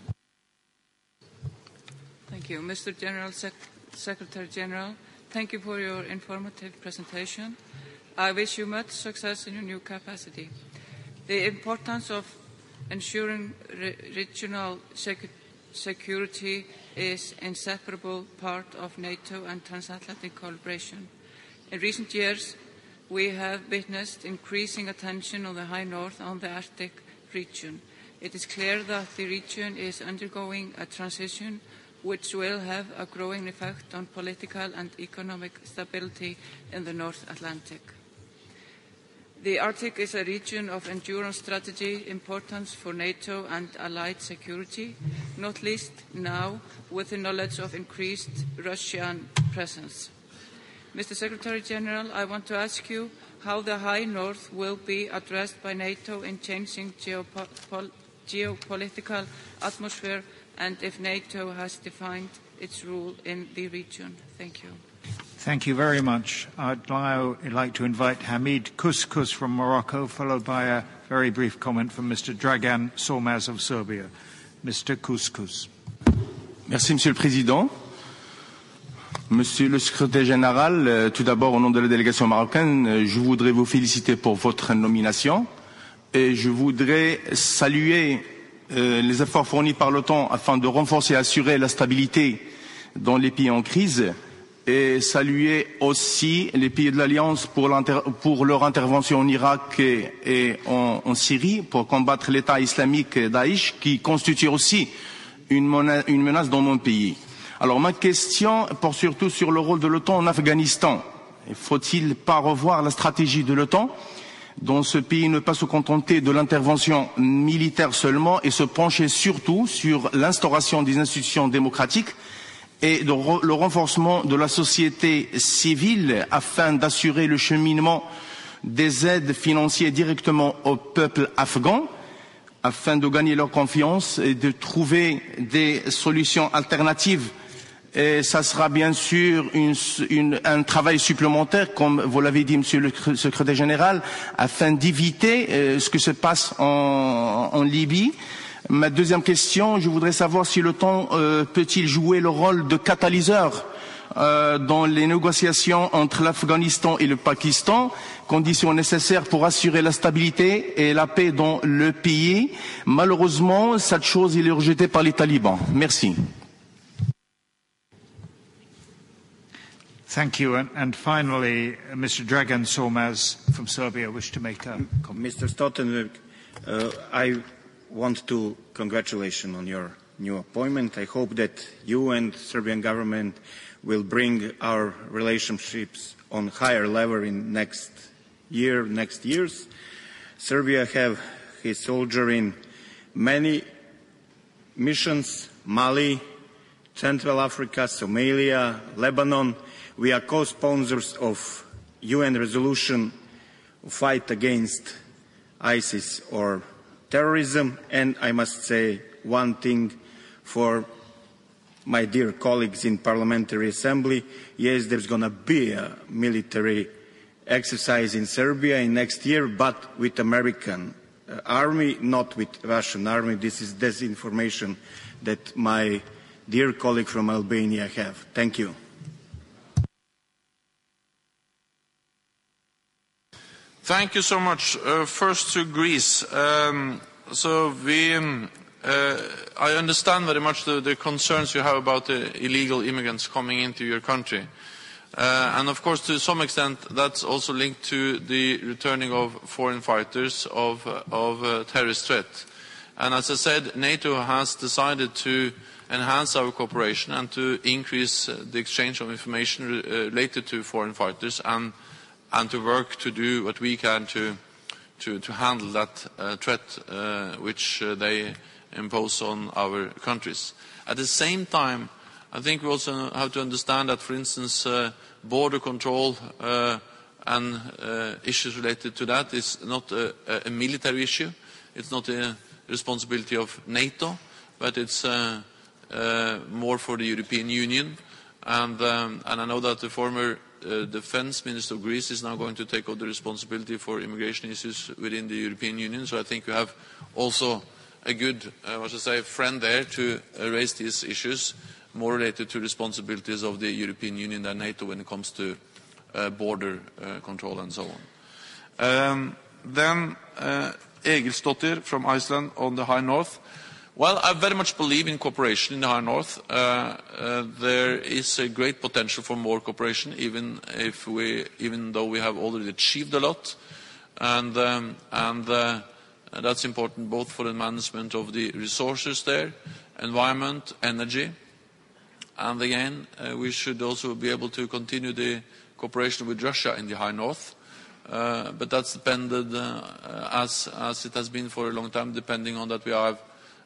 Thank you. Mr. Secretary General, thank you for your informative presentation. I wish you much success in your new capacity. The importance of ensuring regional security is an inseparable part of NATO and transatlantic collaboration. In recent years, we have witnessed increasing attention on the High North and the Arctic region. It is clear that the region is undergoing a transition which will have a growing effect on political and economic stability in the North Atlantic. The Arctic is a region of enduring strategic importance for NATO and allied security, not least now with the knowledge of increased Russian presence. Mr. Secretary General, I want to ask you how the High North will be addressed by NATO in changing geopolitical atmosphere, and if NATO has defined its role in the region. Thank you. Thank you very much. I'd now like to invite Hamid Couscous from Morocco, followed by a very brief comment from Mr. Dragan Sormaz of Serbia. Mr. Couscous. Merci, Monsieur le Président. Monsieur le Secrétaire Général, tout d'abord, au nom de la délégation marocaine, je voudrais vous féliciter pour votre nomination et je voudrais saluer les efforts fournis par l'OTAN afin de renforcer et assurer la stabilité dans les pays en crise et saluer aussi les pays de l'Alliance pour leur intervention en Irak et en Syrie pour combattre l'État islamique Daesh qui constitue aussi une menace dans mon pays. Alors ma question porte surtout sur le rôle de l'OTAN en Afghanistan. Faut-il pas revoir la stratégie de l'OTAN dans ce pays, ne pas se contenter de l'intervention militaire seulement et se pencher surtout sur l'instauration des institutions démocratiques et le renforcement de la société civile afin d'assurer le cheminement des aides financières directement au peuple afghan afin de gagner leur confiance et de trouver des solutions alternatives. Et ça sera bien sûr un travail supplémentaire, comme vous l'avez dit, Monsieur le Secrétaire Général, afin d'éviter ce qui se passe en Libye. Ma deuxième question, je voudrais savoir si l'OTAN peut-il jouer le rôle de catalyseur dans les négociations entre l'Afghanistan et le Pakistan, conditions nécessaires pour assurer la stabilité et la paix dans le pays. Malheureusement, cette chose est rejetée par les talibans. Merci. Thank you. And finally, Mr. Dragan Sormaz from Serbia wished to make a comment. Mr. Stoltenberg, I want to congratulate you on your new appointment. I hope that you and the Serbian government will bring our relationships on higher level in next years. Serbia have his soldier in many missions, Mali, Central Africa, Somalia, Lebanon. We are co-sponsors of UN resolution fight against ISIS or terrorism. And I must say one thing for my dear colleagues in Parliamentary Assembly. Yes, there's going to be a military exercise in Serbia in next year, but with American army, not with Russian army. This is disinformation that my dear colleague from Albania have. Thank you. Thank you so much. First to Greece. I understand very much the concerns you have about the illegal immigrants coming into your country. And of course, to some extent, that's also linked to the returning of foreign fighters of terrorist threat. And as I said, NATO has decided to enhance our cooperation and to increase the exchange of information related to foreign fighters and to work to do what we can to handle that threat which they impose on our countries. At the same time, I think we also have to understand that, for instance, border control and issues related to that is not a military issue. It's not a responsibility of NATO, but it's more for the European Union. And I know that the former Defense Minister of Greece is now going to take on the responsibility for immigration issues within the European Union. So I think you have also a good, friend there to raise these issues more related to responsibilities of the European Union than NATO when it comes to border control and so on. Then Egilsdottir from Iceland on the High North. Well, I very much believe in cooperation in the High North. There is a great potential for more cooperation, even though we have already achieved a lot, and that's important both for the management of the resources there, environment, energy, And again, we should also be able to continue the cooperation with Russia in the High North. But that's depended, as it has been for a long time, depending on that we have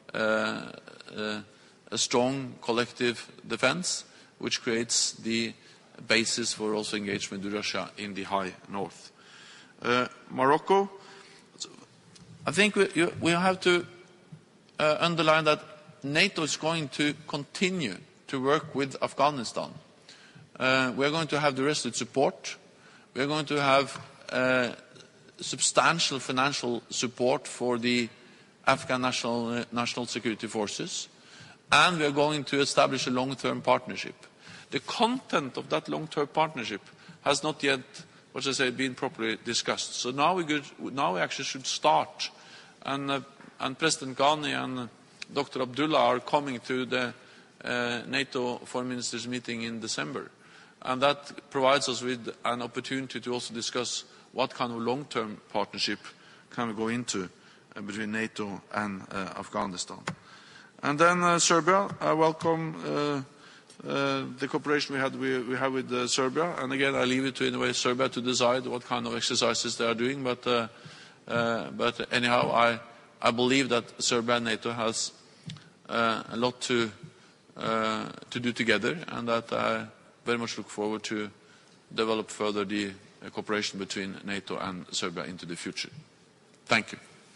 a strong collective defense, which creates the basis for also engagement with Russia in the High North. Morocco, I think we have to underline that NATO is going to continue to work with Afghanistan. We are going to have the resolute support. We are going to have substantial financial support for the Afghan national security forces, and we are going to establish a long-term partnership. The content of that long-term partnership has not yet, been properly discussed. So now we actually should start, and President Ghani and Dr. Abdullah are coming to the NATO Foreign Ministers meeting in December, and that provides us with an opportunity to also discuss what kind of long-term partnership can we go into between NATO and Afghanistan. And then Serbia, I welcome the cooperation we have with Serbia, and again I leave it to, in a way, Serbia to decide what kind of exercises they are doing, but anyhow I believe that Serbia and NATO has a lot to do together, and that I very much look forward to develop further the cooperation between NATO and Serbia into the future. Thank you.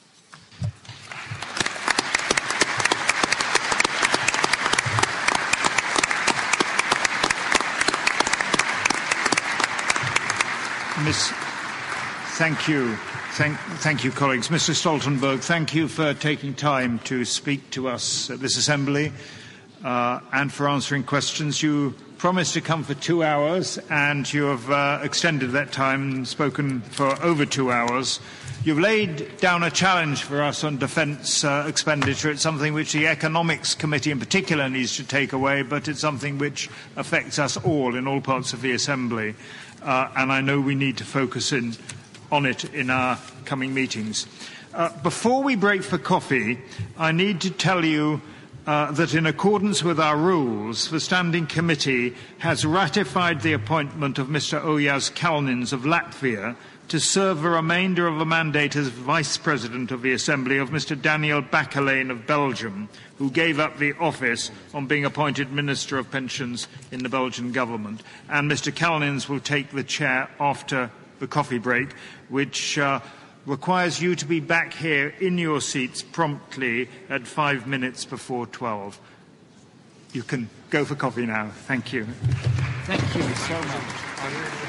Thank you. Thank you, colleagues. Mr. Stoltenberg, thank you for taking time to speak to us at this Assembly and for answering questions. You promised to come for 2 hours, and you have extended that time and spoken for over 2 hours. You've laid down a challenge for us on defence expenditure. It's something which the Economics Committee in particular needs to take away, but it's something which affects us all in all parts of the Assembly. And I know we need to focus on it in our coming meetings. Before we break for coffee, I need to tell you that in accordance with our rules, the Standing Committee has ratified the appointment of Mr. Ojas Kalnins of Latvia to serve the remainder of the mandate as Vice President of the Assembly of Mr. Daniel Bakelane of Belgium, who gave up the office on being appointed Minister of Pensions in the Belgian government. And Mr. Kalnins will take the chair after the coffee break, which requires you to be back here in your seats promptly at 5 minutes before 12. You can go for coffee now. Thank you. Thank you so much.